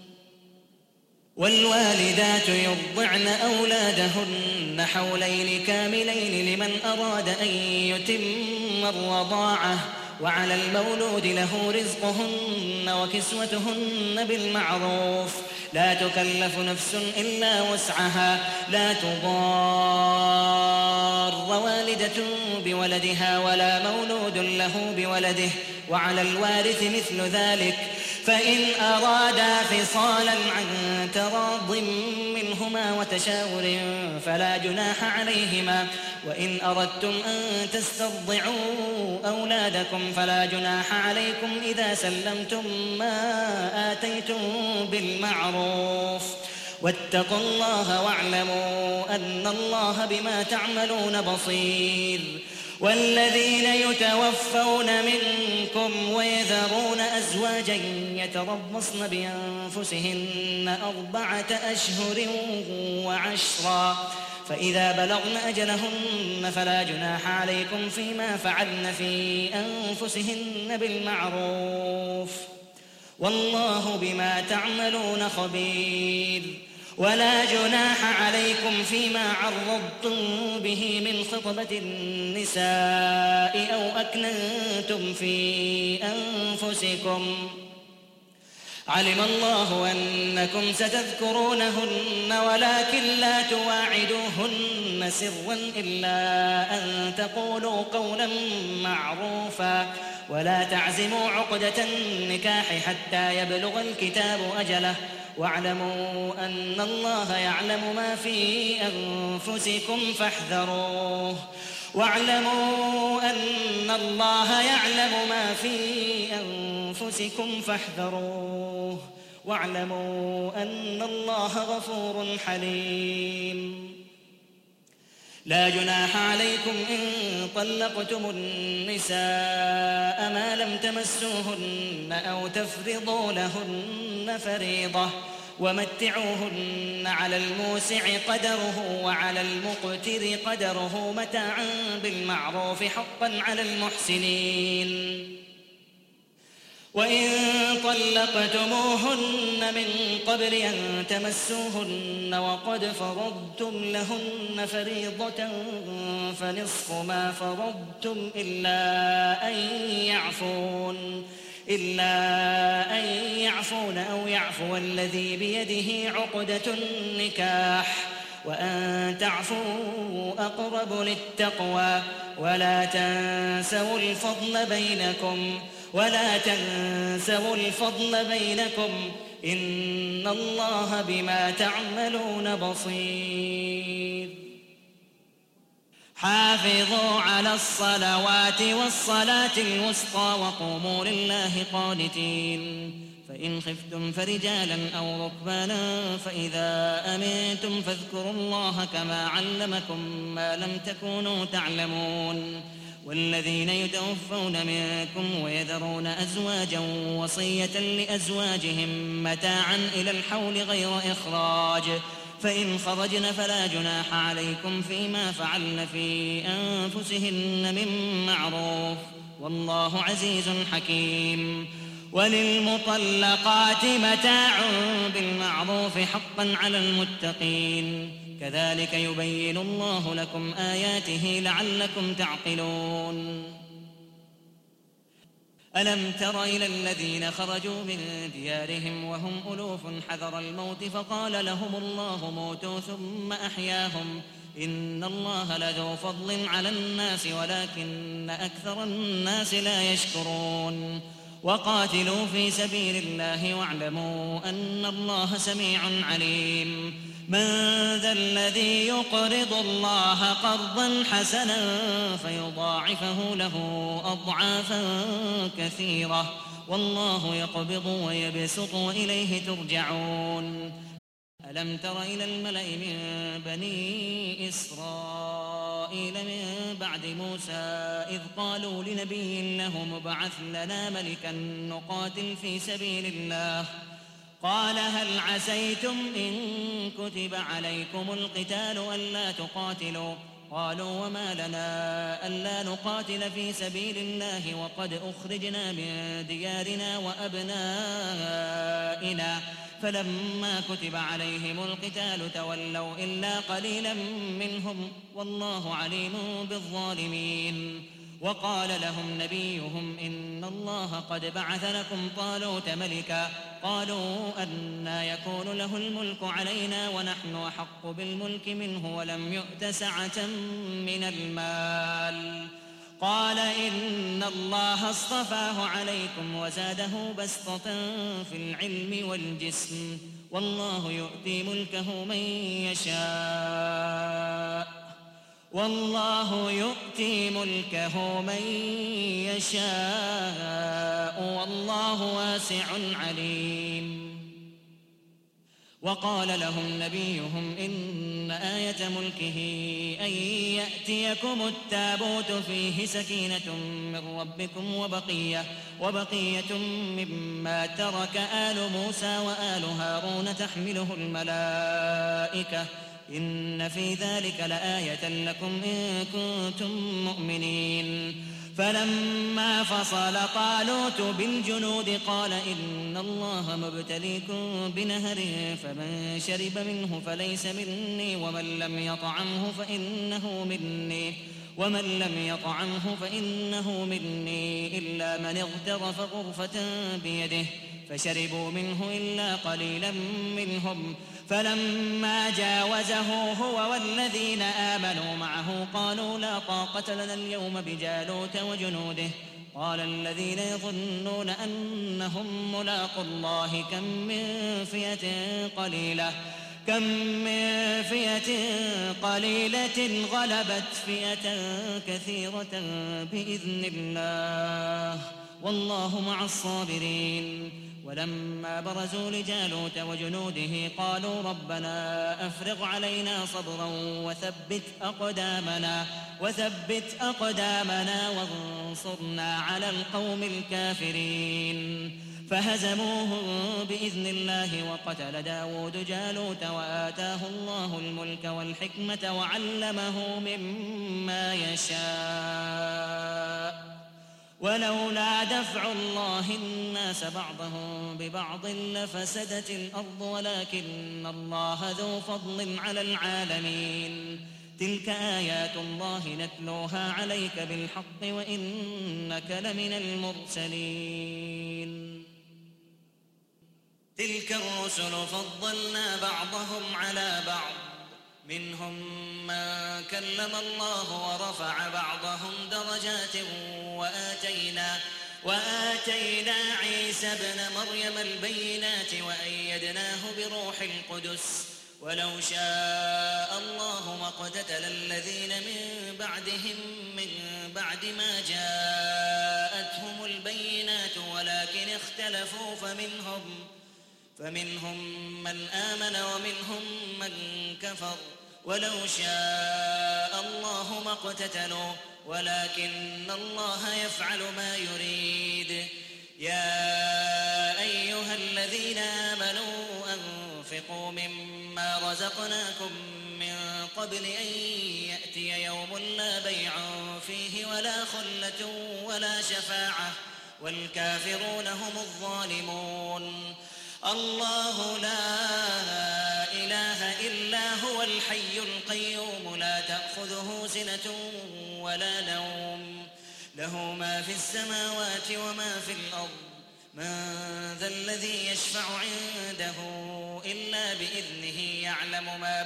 والوالدات يرضعن أولادهن حولين كاملين لمن أراد أن يتم الرضاعة وعلى المولود له رزقهن وكسوتهن بالمعروف لا تكلف نفس إلا وسعها لا تضار والدة بولدها ولا مولود له بولده وعلى الوارث مثل ذلك فإن أرادا فصالا عن تراض منهما وتشاور فلا جناح عليهما. وإن أردتم أن تسترضعوا أولادكم فلا جناح عليكم إذا سلمتم ما آتيتم بالمعروف واتقوا الله واعلموا أن الله بما تعملون بصير. والذين يتوفون منكم ويذرون أزواجا يتربصن بأنفسهن 4 أشهر وعشرا فإذا بلغن أجلهن فلا جناح عليكم فيما فعلن في أنفسهن بالمعروف والله بما تعملون خبير. ولا جناح عليكم فيما عرضتم به من خطبة النساء أو أكننتم في أنفسكم علم الله أنكم ستذكرونهن ولكن لا تواعدوهن سرا إلا أن تقولوا قولا معروفا ولا تعزموا عقدة النكاح حتى يبلغ الكتاب أجله واعلموا أن الله يعلم ما في أنفسكم فاحذروه واعلموا أن الله غفور حليم. لا جناح عليكم إن طلقتم النساء ما لم تمسوهن أو تفرضوا لهن فريضة ومتعوهن على الموسع قدره وعلى المقتر قدره متاعا بالمعروف حقا على المحسنين. وإن طلقتموهن من قبل أن تمسوهن وقد فرضتم لهن فريضة فنصف ما فرضتم إلا أن يعفون أو يعفو الذي بيده عقدة النكاح وأن تعفوا أقرب للتقوى ولا تنسوا الفضل بينكم إن الله بما تعملون بصير. حافظوا على الصلوات والصلاة الوسطى وقوموا لله قانتين. فإن خفتم فرجالا أو ركبانا فإذا أمنتم فاذكروا الله كما علمكم ما لم تكونوا تعلمون. والذين يتوفون منكم ويذرون أزواجا وصية لأزواجهم متاعا إلى الحول غير إخراج فإن خرجن فلا جناح عليكم فيما فعلن في أنفسهن من معروف والله عزيز حكيم. وللمطلقات متاع بالمعروف حقا على المتقين كذلك يبين الله لكم آياته لعلكم تعقلون. ألم تر إلى الذين خرجوا من ديارهم وهم ألوف حذر الموت فقال لهم الله موتوا ثم أحياهم إن الله لذو فضل على الناس ولكن أكثر الناس لا يشكرون. وقاتلوا في سبيل الله واعلموا أن الله سميع عليم. من ذا الذي يقرض الله قرضا حسنا فيضاعفه له أضعافا كثيرة والله يقبض ويبسط وإليه ترجعون. ألم تر إلى الملأ من بني إسرائيل من بعد موسى إذ قالوا لنبي له مبعث لنا ملكا نقاتل في سبيل الله قال هل عسيتم إن كتب عليكم القتال ألا تقاتلوا قالوا وما لنا ألا نقاتل في سبيل الله وقد أخرجنا من ديارنا وأبنائنا فلما كتب عليهم القتال تولوا إلا قليلا منهم والله عليم بالظالمين. وقال لهم نبيهم إن الله قد بعث لكم طالوت ملكا قالوا أنى يكون له الملك علينا ونحن أحق بالملك منه ولم يؤت سعة من المال قال إن الله اصطفاه عليكم وزاده بسطة في العلم والجسم والله يؤتي ملكه من يشاء والله واسع عليم. وقال لهم نبيهم إن آية ملكه أن يأتيكم التابوت فيه سكينة من ربكم وبقية مما ترك آل موسى وآل هارون تحمله الملائكة إن في ذلك لآية لكم إن كنتم مؤمنين. فلما فصل طالوت بالجنود قال إن الله مبتليكم بنهر فمن شرب منه فليس مني ومن لم يطعمه فإنه مني إلا من اغترف غرفة بيده فشربوا منه إلا قليلا منهم فلما جاوزه هو والذين آمنوا معه قالوا لا طاقة لنا اليوم بجالوت وجنوده قال الذين يظنون أنهم ملاقو الله كم من فئة قليلة غلبت فئة كثيرة بإذن الله والله مع الصابرين. ولما برزوا لجالوت وجنوده قالوا ربنا أفرغ علينا صبرا وثبت أقدامنا وانصرنا على القوم الكافرين. فهزموهم بإذن الله وقتل داود جالوت وآتاه الله الملك والحكمة وعلمه مما يشاء ولولا دفع الله الناس بعضهم ببعض لفسدت الأرض ولكن الله ذو فضل على العالمين. تلك آيات الله نتلوها عليك بالحق وإنك لمن المرسلين. تلك الرسل فضلنا بعضهم على بعض منهم من كلم الله ورفع بعضهم درجات وآتينا عيسى ابن مريم البينات وأيدناه بروح القدس ولو شاء الله ما اقتتل الذين من بعدهم من بعد ما جاءتهم البينات ولكن اختلفوا فمنهم من آمن ومنهم من كفر ولو شاء الله ما اقتتلوا ولكن الله يفعل ما يريد. يا أيها الذين آمنوا أنفقوا مما رزقناكم من قبل أن يأتي يوم لا بيع فيه ولا خلة ولا شفاعة والكافرون هم الظالمون. الله لا إله إلا هو الحي القيوم لا تأخذه سنة ولا نوم له ما في السماوات وما في الأرض من ذا الذي يشفع عنده إلا بإذنه يعلم ما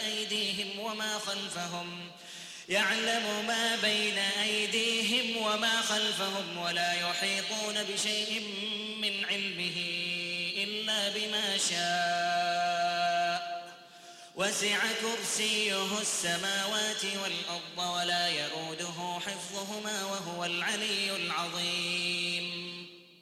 بين أيديهم وما خلفهم ولا يحيطون بشيء من علمه إلا بما شاء وسع كرسيه السماوات والأرض ولا يؤوده حفظهما وهو العلي العظيم.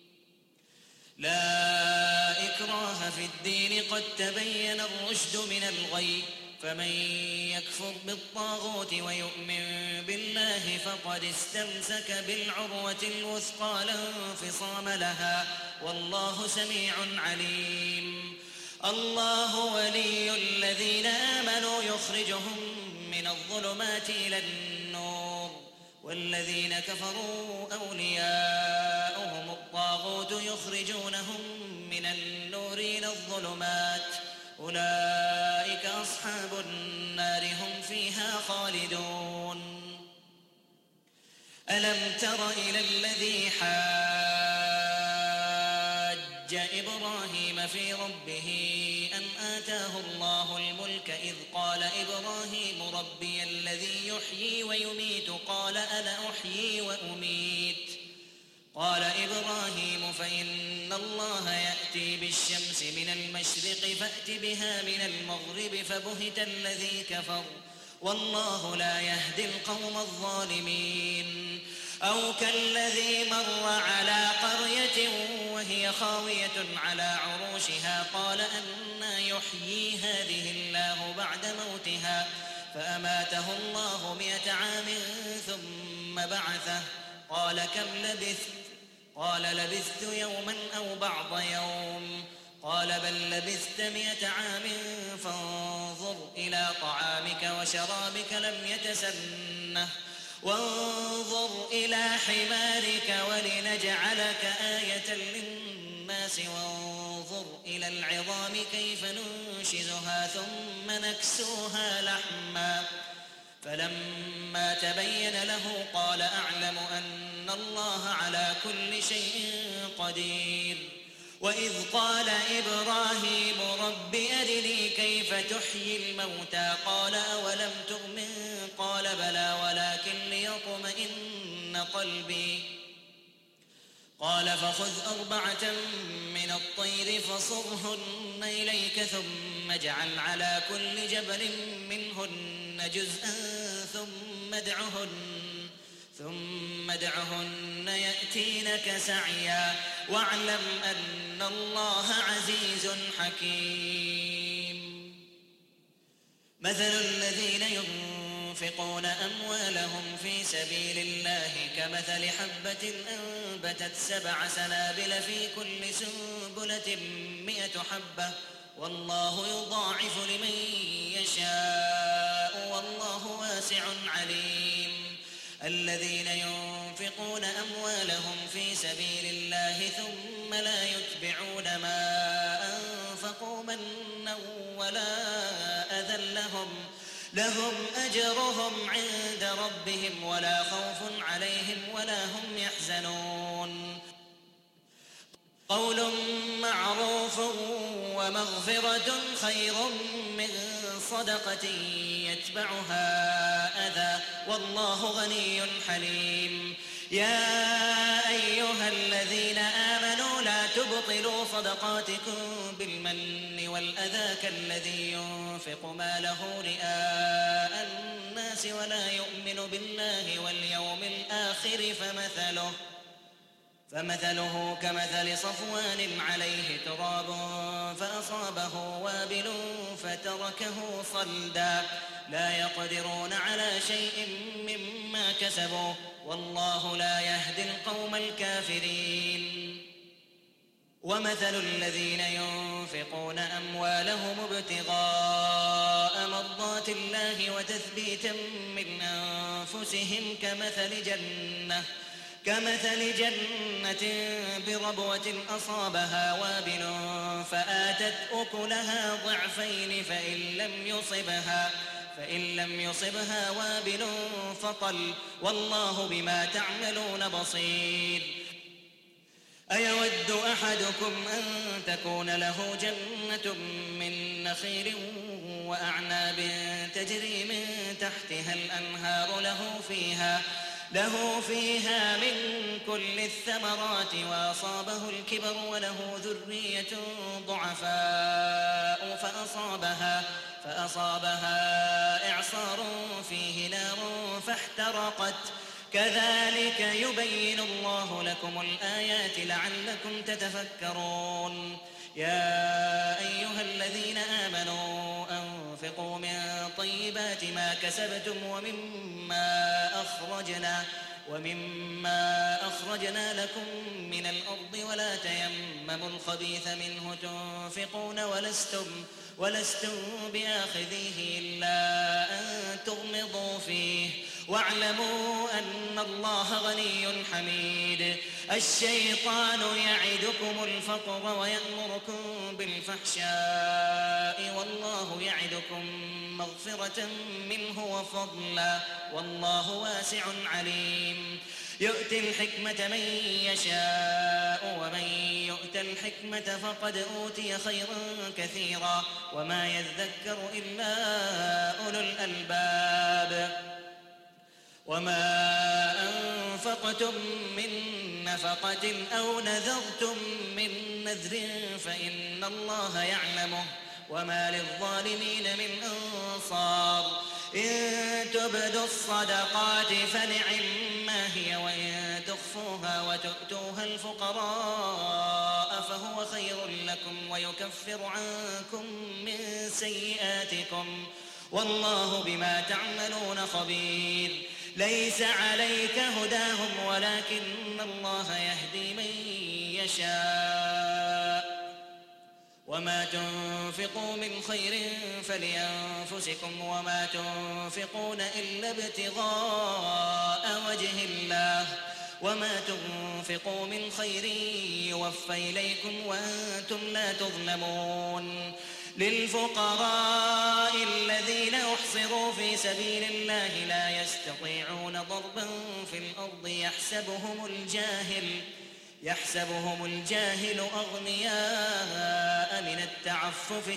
لا إكراه في الدين قد تبين الرشد من الغي فمن يكفر بالطاغوت ويؤمن بالله فقد استمسك بالعروة الوثقى لا انفصام لها والله سميع عليم. الله ولي الذين آمنوا يخرجهم من الظلمات إلى النور والذين كفروا أولياؤهم الطاغوت يخرجونهم من النور إلى الظلمات أولئك أصحاب النار هم فيها خالدون. ألم تر إلى الذي حاج إبراهيم في ربه أن آتاه الله الملك إذ قال إبراهيم ربي الذي يحيي ويميت قال أنا أحيي وأميت قال إبراهيم فإن الله يأتي بالشمس من المشرق فأت بها من المغرب فبهت الذي كفر والله لا يهدي القوم الظالمين. أو كالذي مر على قرية وهي خاوية على عروشها قال أنى يحيي هذه الله بعد موتها فأماته الله 100 عام ثم بعثه قال كم لبثت قال لبثت يوما أو بعض يوم قال بل لبثت 100 عام فانظر إلى طعامك وشرابك لم يتسنه وانظر إلى حمارك ولنجعلك آية للناس وانظر إلى العظام كيف ننشزها ثم نكسوها لحما فلما تبين له قال أعلم أن الله على كل شيء قدير. وإذ قال إبراهيم رب أرني كيف تحيي الموتى قال أولم تؤمن قال بلى ولكن ليطمئن قلبي قال فخذ 4 من الطير فصرهن إليك ثم اجعل على كل جبل منهن جزءا ثم ادعهن يأتينك سعيا واعلم أن الله عزيز حكيم. مثل الذين ينفقون أموالهم في سبيل الله كمثل حبة أنبتت 7 سنابل في كل سنبلة 100 حبة والله يضاعف لمن يشاء والله واسع عليم. الذين ينفقون ينفقون أموالهم في سبيل الله ثم لا يتبعون ما أنفقوا منا ولا أذى لهم أجرهم عند ربهم ولا خوف عليهم ولا هم يحزنون. قول معروف ومغفرة خير من صدقة يتبعها أذى والله غني حليم. يا أيها الذين آمنوا لا تبطلوا صدقاتكم بالمن والأذى كالذي ينفق ماله رئاء الناس ولا يؤمن بالله واليوم الآخر فمثله كمثل صفوان عليه تراب فأصابه وابل فتركه صلدا لا يقدرون على شيء مما كسبوا والله لا يهدي القوم الكافرين. ومثل الذين ينفقون أموالهم ابتغاء مرضات الله وتثبيتا من أنفسهم كمثل جنة بربوة أصابها وابل فآتت أكلها ضعفين فإن لم يصبها وابل فطل والله بما تعملون بصير. أيود أحدكم أن تكون له جنة من نخيل وأعناب تجري من تحتها الأنهار له فيها من كل الثمرات وأصابه الكبر وله ذرية ضعفاء فأصابها إعصار فيه نار فاحترقت كذلك يبين الله لكم الآيات لعلكم تتفكرون. يا أيها الذين آمنوا أنفقوا من طيبات ما كسبتم ومما أخرجنا لكم من الأرض ولا تيمموا الخبيث منه تنفقون ولستم بآخذيه إلا أن تغمضوا فيه واعلموا أن الله غني حميد. الشيطان يعدكم الفقر ويأمركم بالفحشاء والله يعدكم مغفرة منه وفضلا والله واسع عليم. يؤتي الحكمة من يشاء ومن يؤت الحكمة فقد أوتي خيرا كثيرا وما يذكر إلا أولو الألباب. وما أنفقتم من نفقة أو نذرتم من نذر فإن الله يعلمه وما للظالمين من أنصار. إن تبدوا الصدقات فنعما هي وإن تخفوها وتؤتوها الفقراء فهو خير لكم ويكفر عنكم من سيئاتكم والله بما تعملون خبير. ليس عليك هداهم ولكن الله يهدي من يشاء وما تنفقوا من خير فلأنفسكم وما تنفقون إلا ابتغاء وجه الله وما تنفقوا من خير يوفى إليكم وأنتم لا تظلمون. للفقراء الذين أحصروا في سبيل الله لا يستطيعون ضربا في الأرض يحسبهم الجاهل أغنياء من التعفف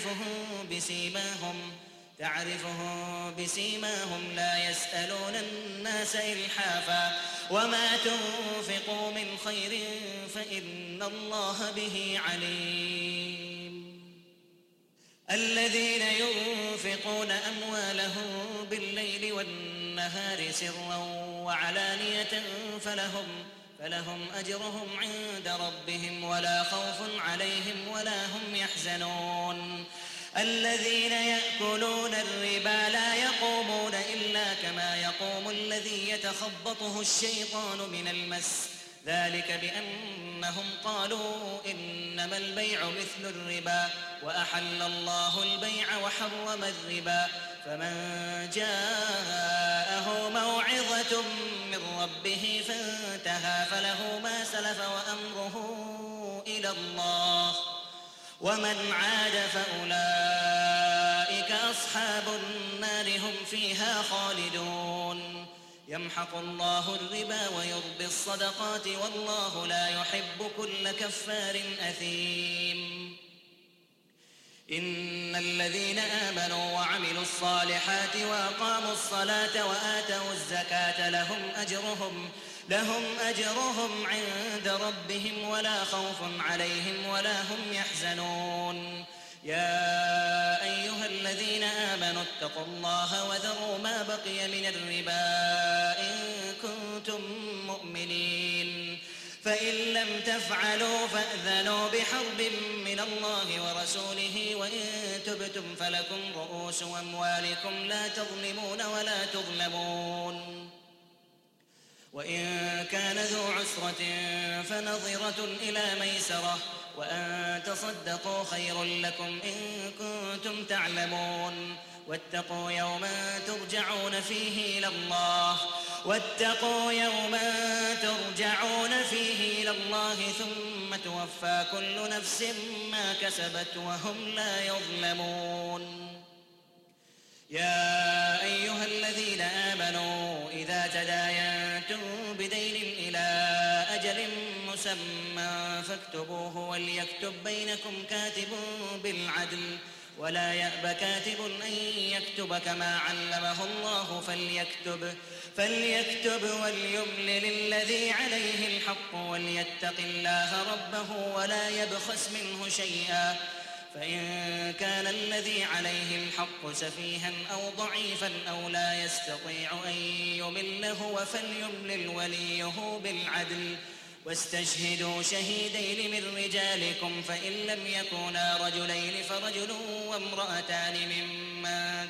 تعرفهم بسيماهم لا يسألون الناس إلحافا وما تنفقوا من خير فإن الله به عليم. الذين ينفقون أموالهم بالليل والنهار سرا وعلانية فلهم أجرهم عند ربهم ولا خوف عليهم ولا هم يحزنون. الذين يأكلون الربا لا يقومون إلا كما يقوم الذي يتخبطه الشيطان من المس ذلك بأنهم قالوا إنما البيع مثل الربا وأحل الله البيع وحرم الربا فمن جاءه موعظة من ربه فانتهى فله ما سلف وأمره إلى الله ومن عاد فأولئك أصحاب النار هم فيها خالدون يمحق الله الربا ويربي الصدقات والله لا يحب كل كفار أثيم إن الذين آمنوا وعملوا الصالحات وأقاموا الصلاة وآتوا الزكاة لهم أجرهم عند ربهم ولا خوف عليهم ولا هم يحزنون يا أيها الذين آمنوا اتقوا الله وذروا ما بقي من الربا إن كنتم مؤمنين فإن لم تفعلوا فأذنوا بحرب من الله ورسوله وإن تبتم فلكم رؤوس أموالكم لا تظلمون ولا تظلمون وإن كان ذو عسرة فنظرة إلى ميسرة وأن تصدقوا خير لكم إن كنتم تعلمون واتقوا يوما ترجعون فيه إلى الله ثم توفى كل نفس ما كسبت وهم لا يظلمون يا أيها الذين آمنوا إذا تداينتم بدين إلى أجل مسمى فاكتبوه وليكتب بينكم كاتب بالعدل ولا يأب كاتب أن يكتب كما علمه الله فليكتب وليملل الذي عليه الحق وليتق الله ربه ولا يبخس منه شيئا فإن كان الذي عليه الحق سفيها أو ضعيفا أو لا يستطيع أن يمله فليملل وليه بالعدل واستشهدوا شهيدين من رجالكم فإن لم يكونا رجلين فرجل وامرأتان ممن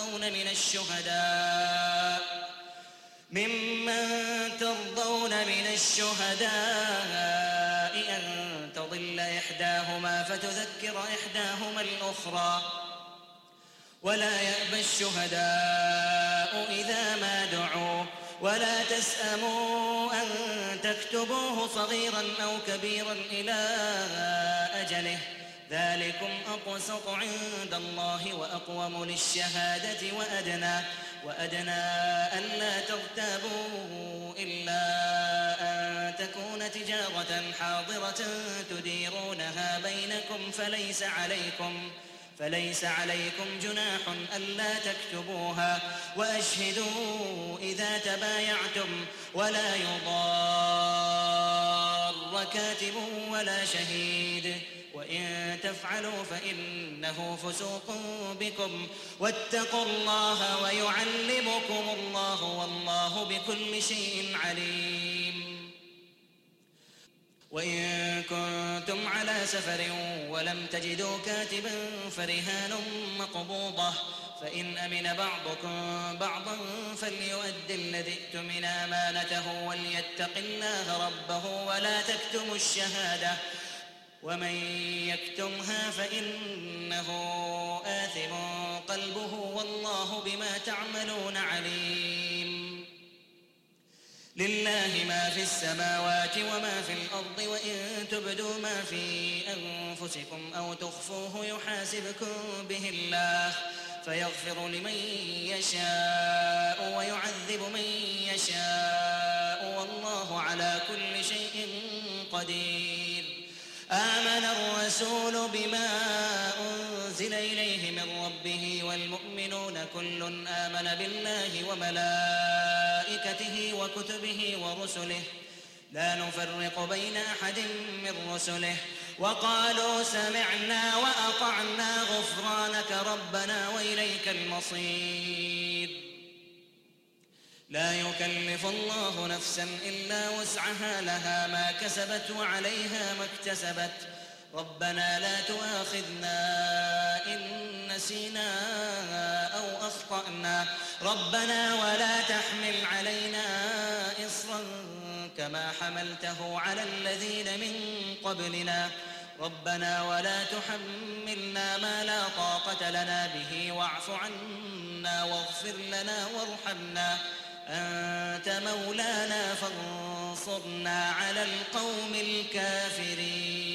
ترضون من الشهداء أن تضل إحداهما فتذكر إحداهما الأخرى ولا يأبى الشهداء إذا ما دعوا ولا تسأموا أن تكتبوه صغيرا أو كبيرا إلى أجله ذلكم أقسط عند الله وأقوم للشهادة وأدنى ألا ترتابوا إلا أن تكون تجارة حاضرة تديرونها بينكم فليس عليكم جناح ألا تكتبوها وأشهدوا إذا تبايعتم ولا يضار كاتب ولا شهيد وإن تفعلوا فإنه فسوق بكم واتقوا الله ويعلمكم الله والله بكل شيء عليم وإن كنتم على سفر ولم تجدوا كاتبا فرهان مقبوضة فإن أمن بعضكم بعضا فليؤد الذي ائتمن أمانته وليتق الله ربه ولا تكتموا الشهادة ومن يكتمها فإنه آثم قلبه والله بما تعملون عليم لله ما في السماوات وما في الأرض وإن تبدوا ما في أنفسكم أو تخفوه يحاسبكم به الله فيغفر لمن يشاء ويعذب من يشاء والله على كل شيء قدير آمن الرسول بما أنزل إليه من ربه والمؤمنون كل آمن بالله وملائكته وكتبه ورسله لا نفرق بين أحد من رسله وقالوا سمعنا وأطعنا غفرانك ربنا وإليك المصير لا يكلف الله نفسا إلا وسعها لها ما كسبت وعليها ما اكتسبت ربنا لا تؤاخذنا إن نسينا أو أخطأنا ربنا ولا تحمل علينا إصرا كما حملته على الذين من قبلنا ربنا ولا تحملنا ما لا طاقة لنا به واعف عنا واغفر لنا وارحمنا أنت مولانا فانصرنا على القوم الكافرين.